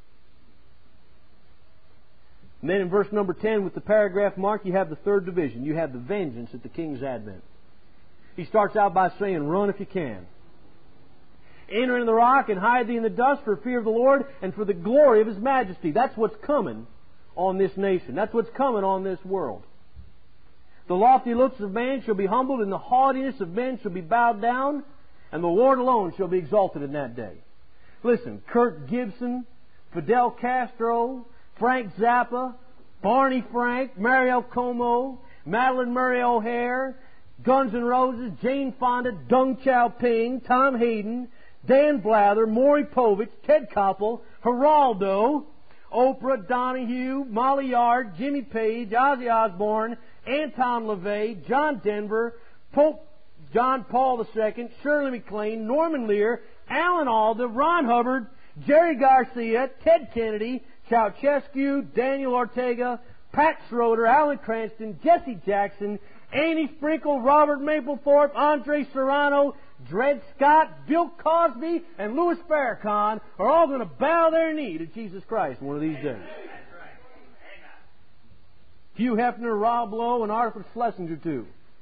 Speaker 1: And then in verse number ten, with the paragraph mark, you have the third division. You have the vengeance at the king's advent. He starts out by saying, run if you can. Enter in the rock and hide thee in the dust for fear of the Lord and for the glory of His majesty. That's what's coming on this nation. That's what's coming on this world. The lofty looks of man shall be humbled, and the haughtiness of men shall be bowed down, and the Lord alone shall be exalted in that day. Listen, Kirk Gibson, Fidel Castro, Frank Zappa, Barney Frank, Mario Como, Madeline Murray O'Hare, Guns N' Roses, Jane Fonda, Deng Xiaoping, Tom Hayden, Dan Blather, Maury Povich, Ted Koppel, Geraldo, Oprah, Donahue, Molly Yard, Jimmy Page, Ozzy Osbourne, Anton LaVey, John Denver, Pope John Paul the Second, Shirley MacLaine, Norman Lear, Alan Alda, Ron Hubbard, Jerry Garcia, Ted Kennedy, Ceausescu, Daniel Ortega, Pat Schroeder, Alan Cranston, Jesse Jackson, Annie Sprinkle, Robert Mapplethorpe, Andre Serrano, Dred Scott, Bill Cosby, and Louis Farrakhan are all going to bow their knee to Jesus Christ one of these days. Hugh Hefner, Rob Lowe, and Arthur Schlesinger too.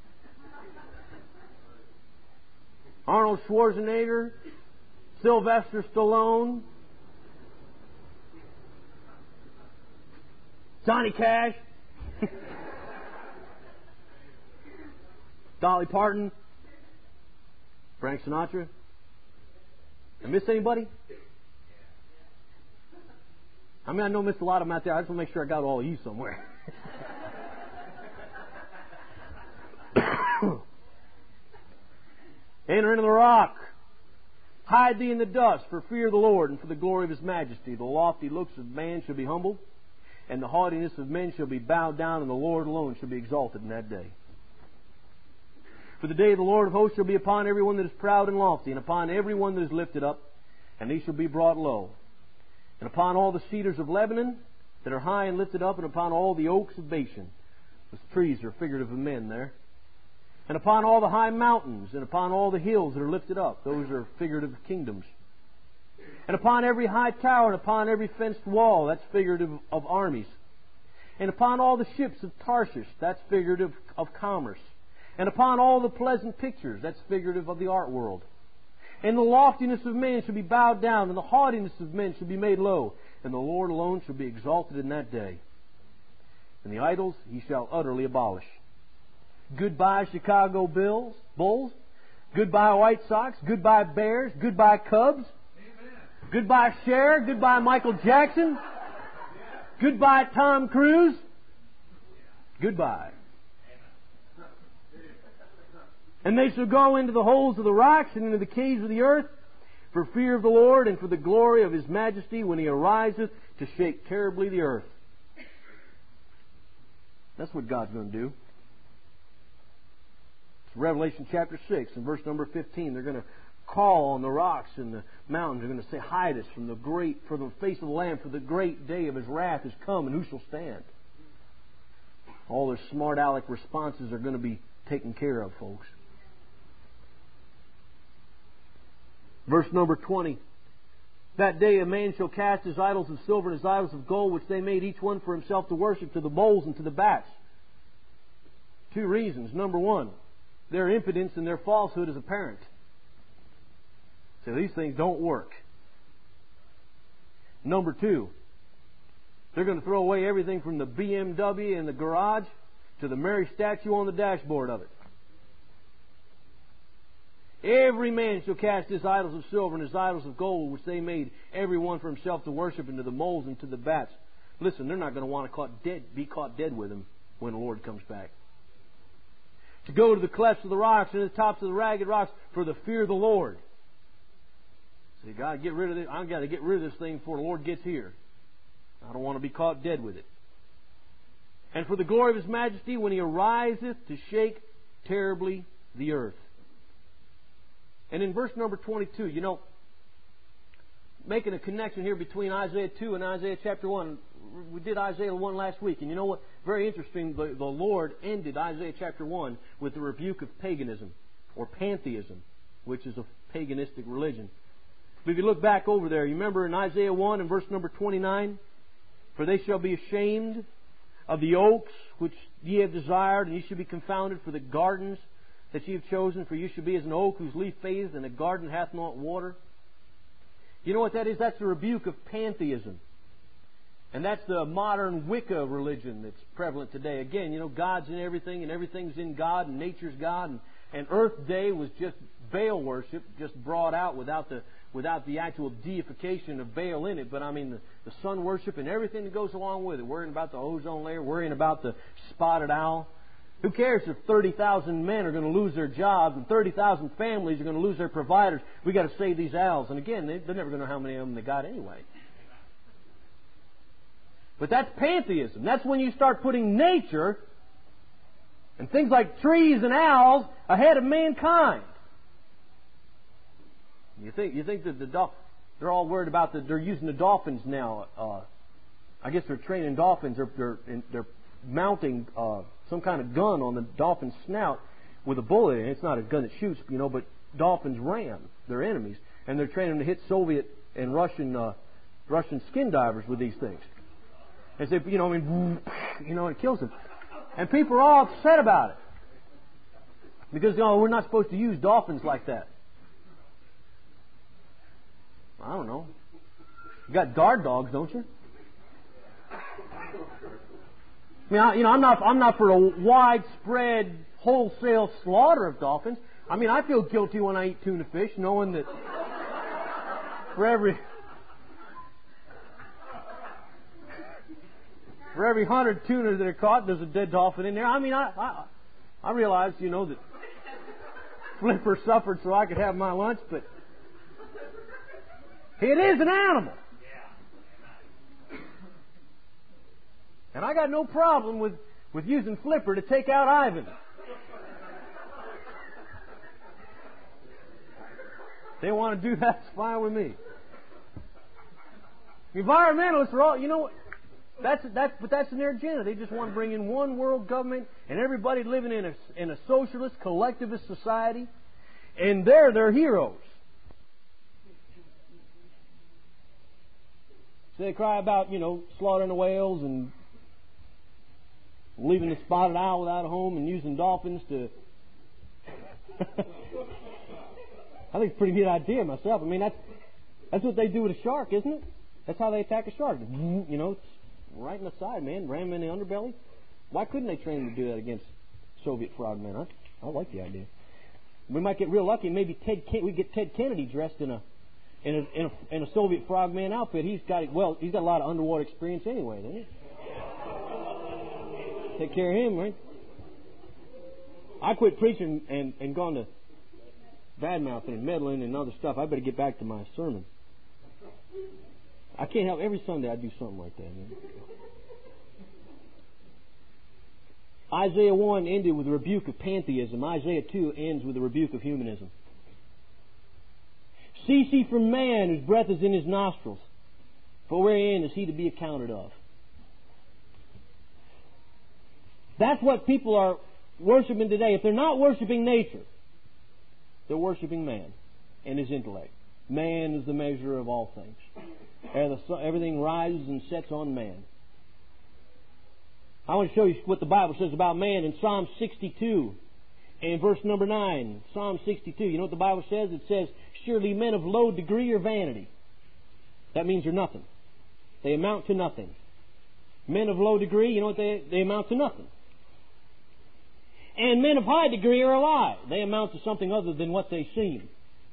Speaker 1: Arnold Schwarzenegger, Sylvester Stallone, Johnny Cash, Dolly Parton, Frank Sinatra. I miss anybody? I mean, I know I missed a lot of them out there. I just want to make sure I got all of you somewhere. Enter into the rock. Hide thee in the dust for fear of the Lord and for the glory of His majesty. The lofty looks of man shall be humbled, and the haughtiness of men shall be bowed down, and the Lord alone shall be exalted in that day. For the day of the Lord of hosts shall be upon everyone that is proud and lofty, and upon everyone that is lifted up, and he shall be brought low. And upon all the cedars of Lebanon that are high and lifted up, and upon all the oaks of Bashan. Those trees are figurative of men there. And upon all the high mountains, and upon all the hills that are lifted up. Those are figurative kingdoms. And upon every high tower, and upon every fenced wall, that's figurative of armies. And upon all the ships of Tarshish, that's figurative of commerce. And upon all the pleasant pictures, that's figurative of the art world. And the loftiness of men shall be bowed down, and the haughtiness of men shall be made low, and the Lord alone shall be exalted in that day. And the idols He shall utterly abolish. Goodbye Chicago Bills, Bulls. Goodbye White Sox. Goodbye Bears. Goodbye Cubs. Amen. Goodbye Cher. Goodbye Michael Jackson. Goodbye Tom Cruise. Goodbye. And they shall go into the holes of the rocks and into the caves of the earth for fear of the Lord and for the glory of His majesty when He ariseth to shake terribly the earth. That's what God's going to do. Revelation chapter six and verse number fifteen. They're going to call on the rocks and the mountains. They're going to say, hide us from the great, from the face of the Lamb, for the great day of His wrath is come, and who shall stand? All their smart aleck responses are going to be taken care of, folks. Verse number twenty. That day a man shall cast his idols of silver and his idols of gold, which they made each one for himself to worship, to the bowls and to the bats. Two reasons. Number one, their impotence and their falsehood is apparent. So these things don't work. Number two, they're going to throw away everything from the B M W in the garage to the Mary statue on the dashboard of it. Every man shall cast his idols of silver and his idols of gold, which they made every one for himself to worship, into the moles and to the bats. Listen, they're not going to want to caught dead, be caught dead with them when the Lord comes back. To go to the clefts of the rocks and to the tops of the ragged rocks for the fear of the Lord. So you got to get rid of it. I've got to get rid of this thing before the Lord gets here. I don't want to be caught dead with it. And for the glory of His majesty when He ariseth to shake terribly the earth. And in verse number twenty-two, you know, making a connection here between Isaiah two and Isaiah chapter one. We did Isaiah one last week, and you know what? Very interesting. The, the Lord ended Isaiah chapter one with the rebuke of paganism, or pantheism, which is a paganistic religion. But if you look back over there, you remember in Isaiah one and verse number twenty-nine, for they shall be ashamed of the oaks which ye have desired, and ye shall be confounded for the gardens that ye have chosen, for you shall be as an oak whose leaf fadeth, and a garden hath not water. You know what that is? That's the rebuke of pantheism. And that's the modern Wicca religion that's prevalent today. Again, you know, God's in everything, and everything's in God, and nature's God, and, and Earth Day was just Baal worship just brought out without the without the actual deification of Baal in it. But I mean the, the sun worship and everything that goes along with it. Worrying about the ozone layer, worrying about the spotted owl. Who cares if thirty thousand men are going to lose their jobs and thirty thousand families are going to lose their providers? We've got to save these owls. And again, they, they're never going to know how many of them they got anyway. But that's pantheism. That's when you start putting nature and things like trees and owls ahead of mankind. You think you think that the dol- they're all worried about that they're using the dolphins now. Uh, I guess they're training dolphins. They're they're, they're mounting uh, some kind of gun on the dolphin's snout with a bullet in it. It's not a gun that shoots, you know, but dolphins ram their enemies, and they're training them to hit Soviet and Russian uh, Russian skin divers with these things. And say, you know, I mean, you know, it kills them, and people are all upset about it because you know we're not supposed to use dolphins like that. I don't know. You got guard dogs, don't you? I mean, I, you know, I'm not, I'm not for a widespread, wholesale slaughter of dolphins. I mean, I feel guilty when I eat tuna fish, knowing that for every for every hundred tunas that are caught, there's a dead dolphin in there. I mean, I, I, I realize, you know, that Flipper suffered so I could have my lunch, but it is an animal. And I got no problem with, with using Flipper to take out Ivan. They want to do that, it's fine with me. Environmentalists are all, you know what? That's, that's, but that's in their agenda. They just want to bring in one world government and everybody living in a, in a socialist, collectivist society. And they're their heroes. So they cry about, you know, slaughtering the whales and leaving the spotted owl without a home and using dolphins to... I think it's a pretty neat idea myself. I mean, that's, that's what they do with a shark, isn't it? That's how they attack a shark. You know, it's right in the side, man, ram in the underbelly. Why couldn't they train them to do that against Soviet frogmen? I, I like the idea. We might get real lucky. Maybe Ted Ken- we get Ted Kennedy dressed in a in a, in a in a Soviet frogman outfit. He's got well, he's got a lot of underwater experience anyway, doesn't he? Take care of him, right? I quit preaching and, and gone to badmouthing and meddling and other stuff. I better get back to my sermon. I can't help every Sunday I do something like that, man. Isaiah one ended with a rebuke of pantheism. Isaiah two ends with a rebuke of humanism. Cease ye from man whose breath is in his nostrils, for wherein is he to be accounted of? That's what people are worshiping today. If they're not worshiping nature, they're worshiping man and his intellect. Man is the measure of all things. Everything rises and sets on man. I want to show you what the Bible says about man in Psalm sixty-two and verse number nine. Psalm sixty-two. You know what the Bible says? It says, surely men of low degree are vanity. That means they're nothing. They amount to nothing. Men of low degree, you know what they, they amount to nothing. And men of high degree are a lie. They amount to something other than what they seem.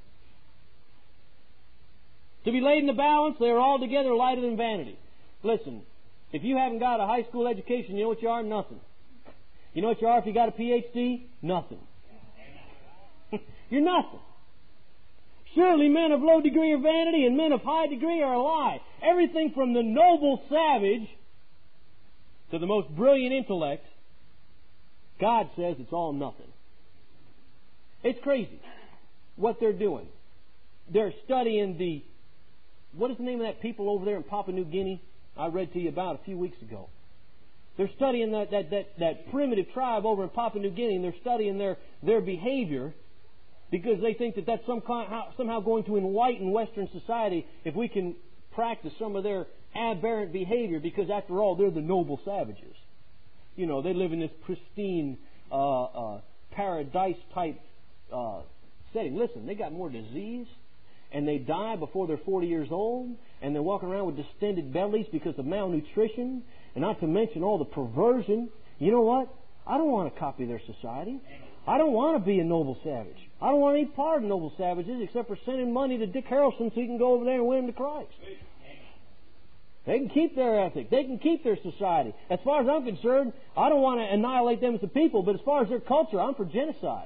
Speaker 1: To be laid in the balance, they are altogether lighter than vanity. Listen, if you haven't got a high school education, you know what you are? Nothing. You know what you are if you got a P H D? Nothing. You're nothing. Surely men of low degree are vanity, and men of high degree are a lie. Everything from the noble savage to the most brilliant intellect, God says it's all nothing. It's crazy what they're doing. They're studying the, what is the name of that people over there in Papua New Guinea I read to you about a few weeks ago? They're studying that, that, that, that primitive tribe over in Papua New Guinea, and they're studying their, their behavior because they think that that's some kind, somehow going to enlighten Western society if we can practice some of their aberrant behavior, because after all, they're the noble savages. You know, they live in this pristine uh, uh, paradise-type uh, setting. Listen, they got more disease, and they die before they're forty years old, and they're walking around with distended bellies because of malnutrition, and not to mention all the perversion. You know what? I don't want to copy their society. I don't want to be a noble savage. I don't want any part of noble savages except for sending money to Dick Harrelson so he can go over there and win him to Christ. They can keep their ethic. They can keep their society. As far as I'm concerned, I don't want to annihilate them as a people, but as far as their culture, I'm for genocide.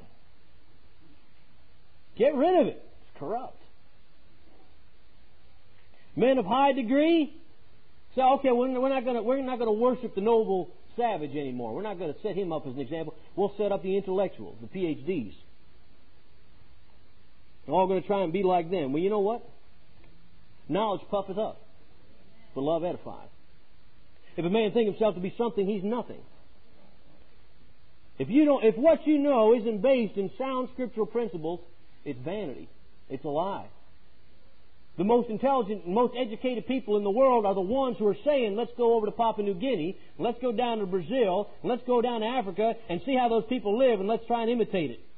Speaker 1: Get rid of it. It's corrupt. Men of high degree say, okay, we're not going to we're not going to worship the noble savage anymore. We're not going to set him up as an example. We'll set up the intellectuals, the P H Ds. We're all going to try and be like them. Well, you know what? Knowledge puffeth up, but love edifieth. If a man think himself to be something, he's nothing. If you don't, if what you know isn't based in sound scriptural principles, it's vanity. It's a lie. The most intelligent, most educated people in the world are the ones who are saying, let's go over to Papua New Guinea, let's go down to Brazil, let's go down to Africa and see how those people live, and let's try and imitate it.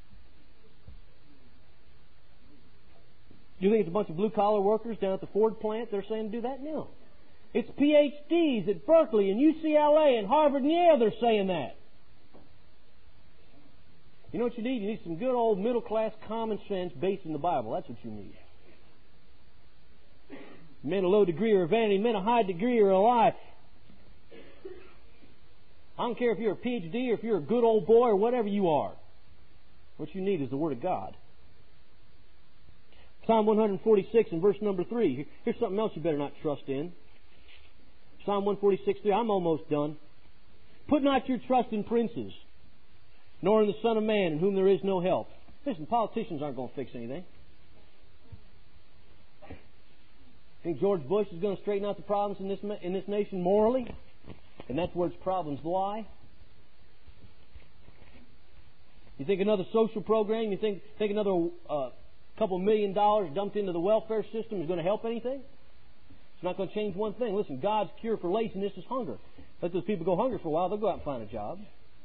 Speaker 1: Do you think it's a bunch of blue-collar workers down at the Ford plant they're saying to do that? No. It's P H Ds at Berkeley and U C L A and Harvard and Yale they're saying that. You know what you need? You need some good old middle-class common sense based in the Bible. That's what you need. Men of low degree are vanity. Men of high degree are a lie. I don't care if you're a P H D or if you're a good old boy or whatever you are. What you need is the Word of God. Psalm one forty-six and verse number three. Here's something else you better not trust in. Psalm one forty-six, three. I'm almost done. Put not your trust in princes, nor in the Son of Man, in whom there is no help. Listen, politicians aren't going to fix anything. Think George Bush is going to straighten out the problems in this in this nation morally? And that's where its problems lie? You think another social program, you think think another uh, couple million dollars dumped into the welfare system is going to help anything? It's not going to change one thing. Listen, God's cure for laziness is hunger. Let those people go hungry for a while, they'll go out and find a job.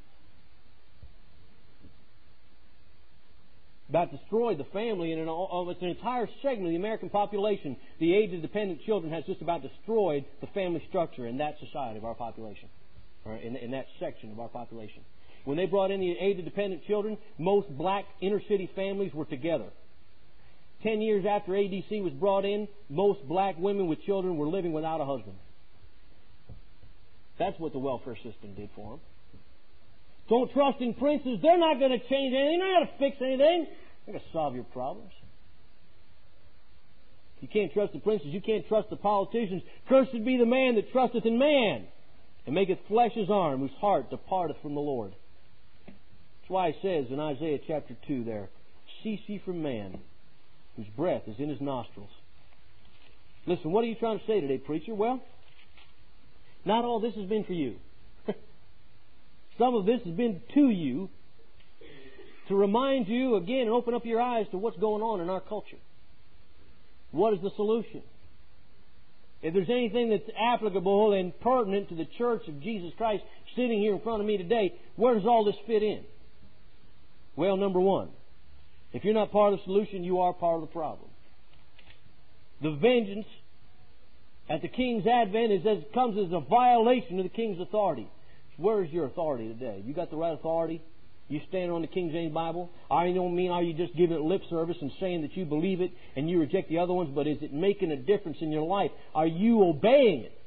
Speaker 1: About destroyed the family and an, oh, it's an entire segment of the American population. The age-dependent children has just about destroyed the family structure in that society of our population, or in, in that section of our population. When they brought in the age-dependent children, most black inner-city families were together. Ten years after A D C was brought in, most black women with children were living without a husband. That's what the welfare system did for them. Don't trust in princes. They're not going to change anything. They're not going to fix anything. They're going to solve your problems. You can't trust the princes. You can't trust the politicians. Cursed be the man that trusteth in man, and maketh flesh his arm, whose heart departeth from the Lord. That's why it says in Isaiah chapter two there, cease ye from man, whose breath is in his nostrils. Listen, what are you trying to say today, preacher? Well, not all this has been for you. Some of this has been to you to remind you again and open up your eyes to what's going on in our culture. What is the solution? If there's anything that's applicable and pertinent to the Church of Jesus Christ sitting here in front of me today, where does all this fit in? Well, number one, if you're not part of the solution, you are part of the problem. The vengeance at the King's advent is as, comes as a violation of the King's authority. Where is your authority today? You got the right authority? You stand on the King James Bible? I don't mean are you just giving it lip service and saying that you believe it and you reject the other ones, but is it making a difference in your life? Are you obeying it?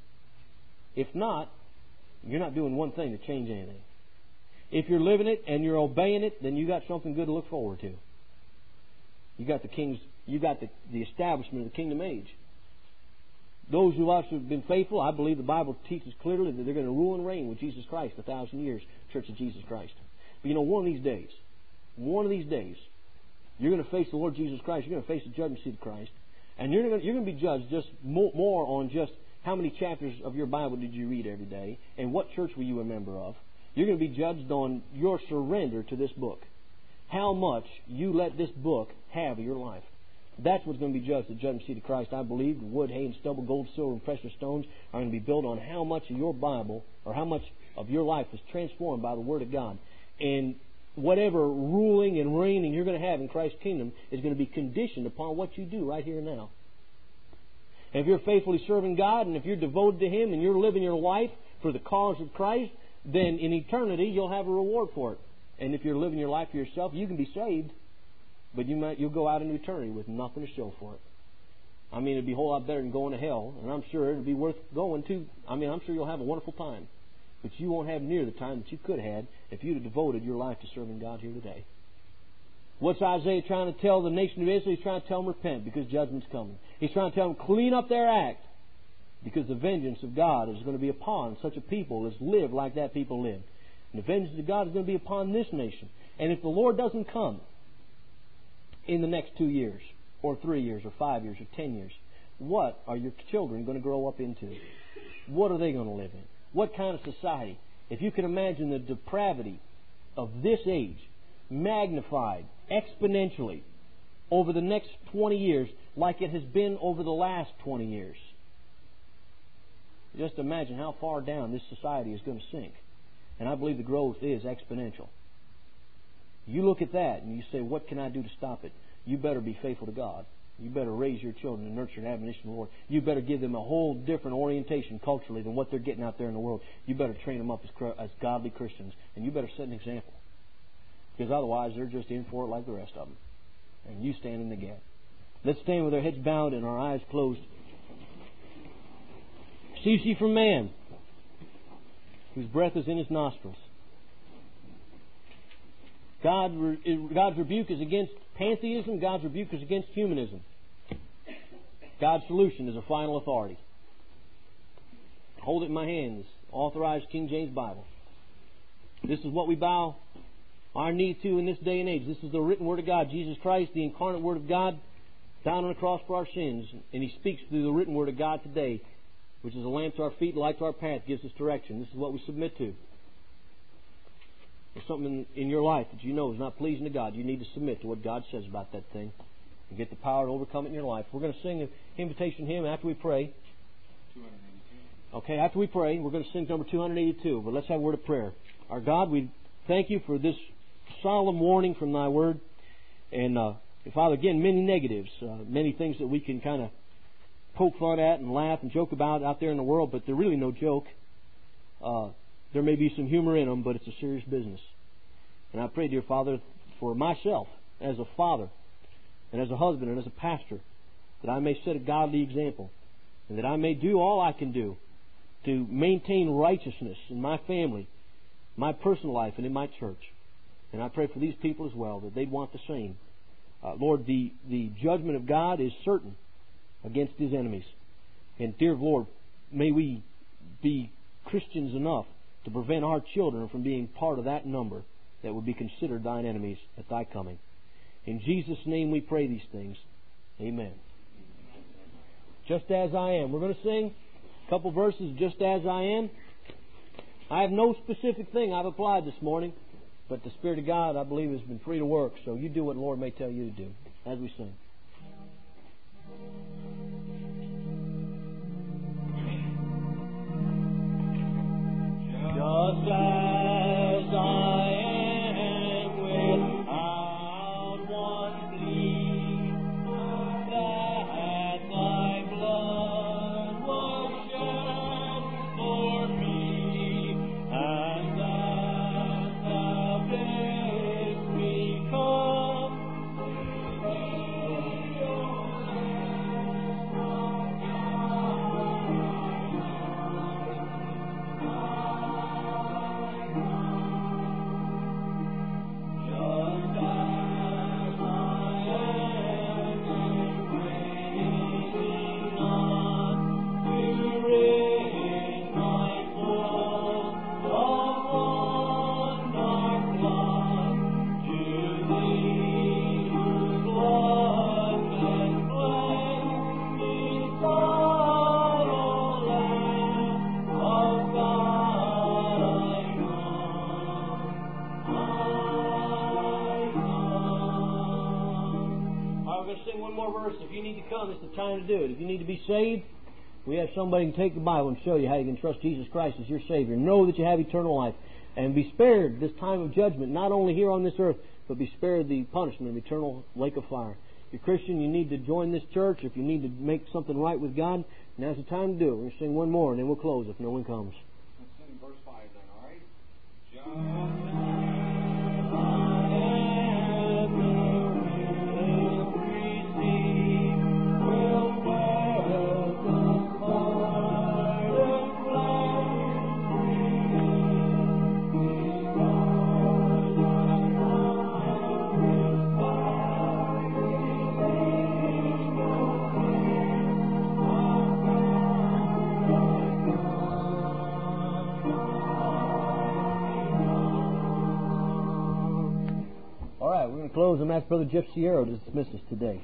Speaker 1: If not, you're not doing one thing to change anything. If you're living it and you're obeying it, then you got something good to look forward to. You got the King's, you got the, the establishment of the kingdom age. Those of us who have been faithful, I believe the Bible teaches clearly that they're going to rule and reign with Jesus Christ a thousand years, Church of Jesus Christ. But you know, one of these days, one of these days, you're going to face the Lord Jesus Christ. You're going to face the judgment seat of Christ. And you're going to, you're going to be judged just more, more on just how many chapters of your Bible did you read every day and what church were you a member of. You're going to be judged on your surrender to this book. How much you let this book have of your life. That's what's going to be judged at the judgment seat of Christ. I believe wood, hay, and stubble, gold, silver, and precious stones are going to be built on how much of your Bible or how much of your life is transformed by the Word of God. And whatever ruling and reigning you're going to have in Christ's kingdom is going to be conditioned upon what you do right here and now. And if you're faithfully serving God and if you're devoted to Him and you're living your life for the cause of Christ, then in eternity you'll have a reward for it. And if you're living your life for yourself, you can be saved, but you might you'll go out into eternity with nothing to show for it. I mean, it'd be a whole lot better than going to hell, and I'm sure it'd be worth going to. I mean, I'm sure you'll have a wonderful time, but you won't have near the time that you could have had if you'd have devoted your life to serving God here today. What's Isaiah trying to tell the nation of Israel? He's trying to tell them repent because judgment's coming. He's trying to tell them clean up their act because the vengeance of God is going to be upon such a people as live like that people live. And the vengeance of God is going to be upon this nation. And if the Lord doesn't come in the next two years, or three years, or five years, or ten years, what are your children going to grow up into? What are they going to live in? What kind of society? If you can imagine the depravity of this age magnified exponentially over the next twenty years like it has been over the last twenty years. Just imagine how far down this society is going to sink. And I believe the growth is exponential. You look at that and you say, what can I do to stop it? You better be faithful to God. You better raise your children and nurture and admonition of the Lord. You better give them a whole different orientation culturally than what they're getting out there in the world. You better train them up as, as godly Christians. And you better set an example. Because otherwise they're just in for it like the rest of them. And you stand in the gap. Let's stand with our heads bowed and our eyes closed. Cease ye from man, whose breath is in his nostrils. God, God's rebuke is against pantheism. God's rebuke is against humanism. God's solution is a final authority. Hold it in my hands. Authorized King James Bible. This is what we bow our knee to in this day and age. This is the written Word of God. Jesus Christ, the incarnate Word of God, down on the cross for our sins. And He speaks through the written Word of God today, which is a lamp to our feet and light to our path, gives us direction. This is what we submit to. There's something in, in your life that you know is not pleasing to God. You need to submit to what God says about that thing and get the power to overcome it in your life. We're going to sing an invitation hymn after we pray. Okay, after we pray, we're going to sing number two eighty-two. But let's have a word of prayer. Our God, we thank You for this solemn warning from Thy Word. And, uh, Father, again, many negatives, uh, many things that we can kind of poke fun at and laugh and joke about out there in the world, but they're really no joke. Uh, there may be some humor in them, but it's a serious business. And I pray, dear Father, for myself as a father and as a husband and as a pastor, that I may set a godly example and that I may do all I can do to maintain righteousness in my family, my personal life, and in my church. And I pray for these people as well, that they'd want the same. Uh, Lord, the, the judgment of God is certain against His enemies. And dear Lord, may we be Christians enough to prevent our children from being part of that number that would be considered Thine enemies at Thy coming. In Jesus' name we pray these things. Amen. Just as I am. We're going to sing a couple verses, Just as I am. I have no specific thing I've applied this morning, but the Spirit of God, I believe, has been free to work. So you do what the Lord may tell you to do as we sing. Just as I am, without one plea, that Thy blood was shed for me, and that Thou bidst me come. If you need to come, it's the time to do it. If you need to be saved, we have somebody who can take the Bible and show you how you can trust Jesus Christ as your Savior. Know that you have eternal life. And be spared this time of judgment, not only here on this earth, but be spared the punishment of eternal lake of fire. If you're a Christian, you need to join this church. If you need to make something right with God, now's the time to do it. We're going to sing one more and then we'll close if no one comes.
Speaker 2: Let's sing verse five then, all right?
Speaker 1: Close and ask Brother Jeff Sierra to dismiss us today.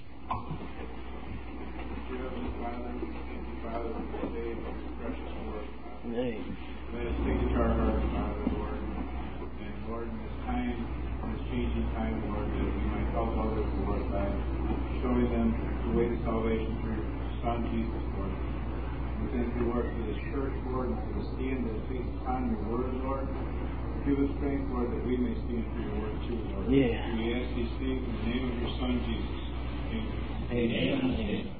Speaker 2: Name. Let us take it to our hearts, Father, Lord. And Lord, in this time, in this changing time, Lord, that we might help others, Lord, by showing them the way to salvation through your Son, Jesus, Lord. We thank you, Lord, for this church, Lord, and for the stand that takes upon your word, Lord. Give us strength, Lord, that we may stand for your word too, Lord.
Speaker 1: Yeah.
Speaker 2: We ask these things in the name of your Son, Jesus. Amen.
Speaker 1: Amen. Amen.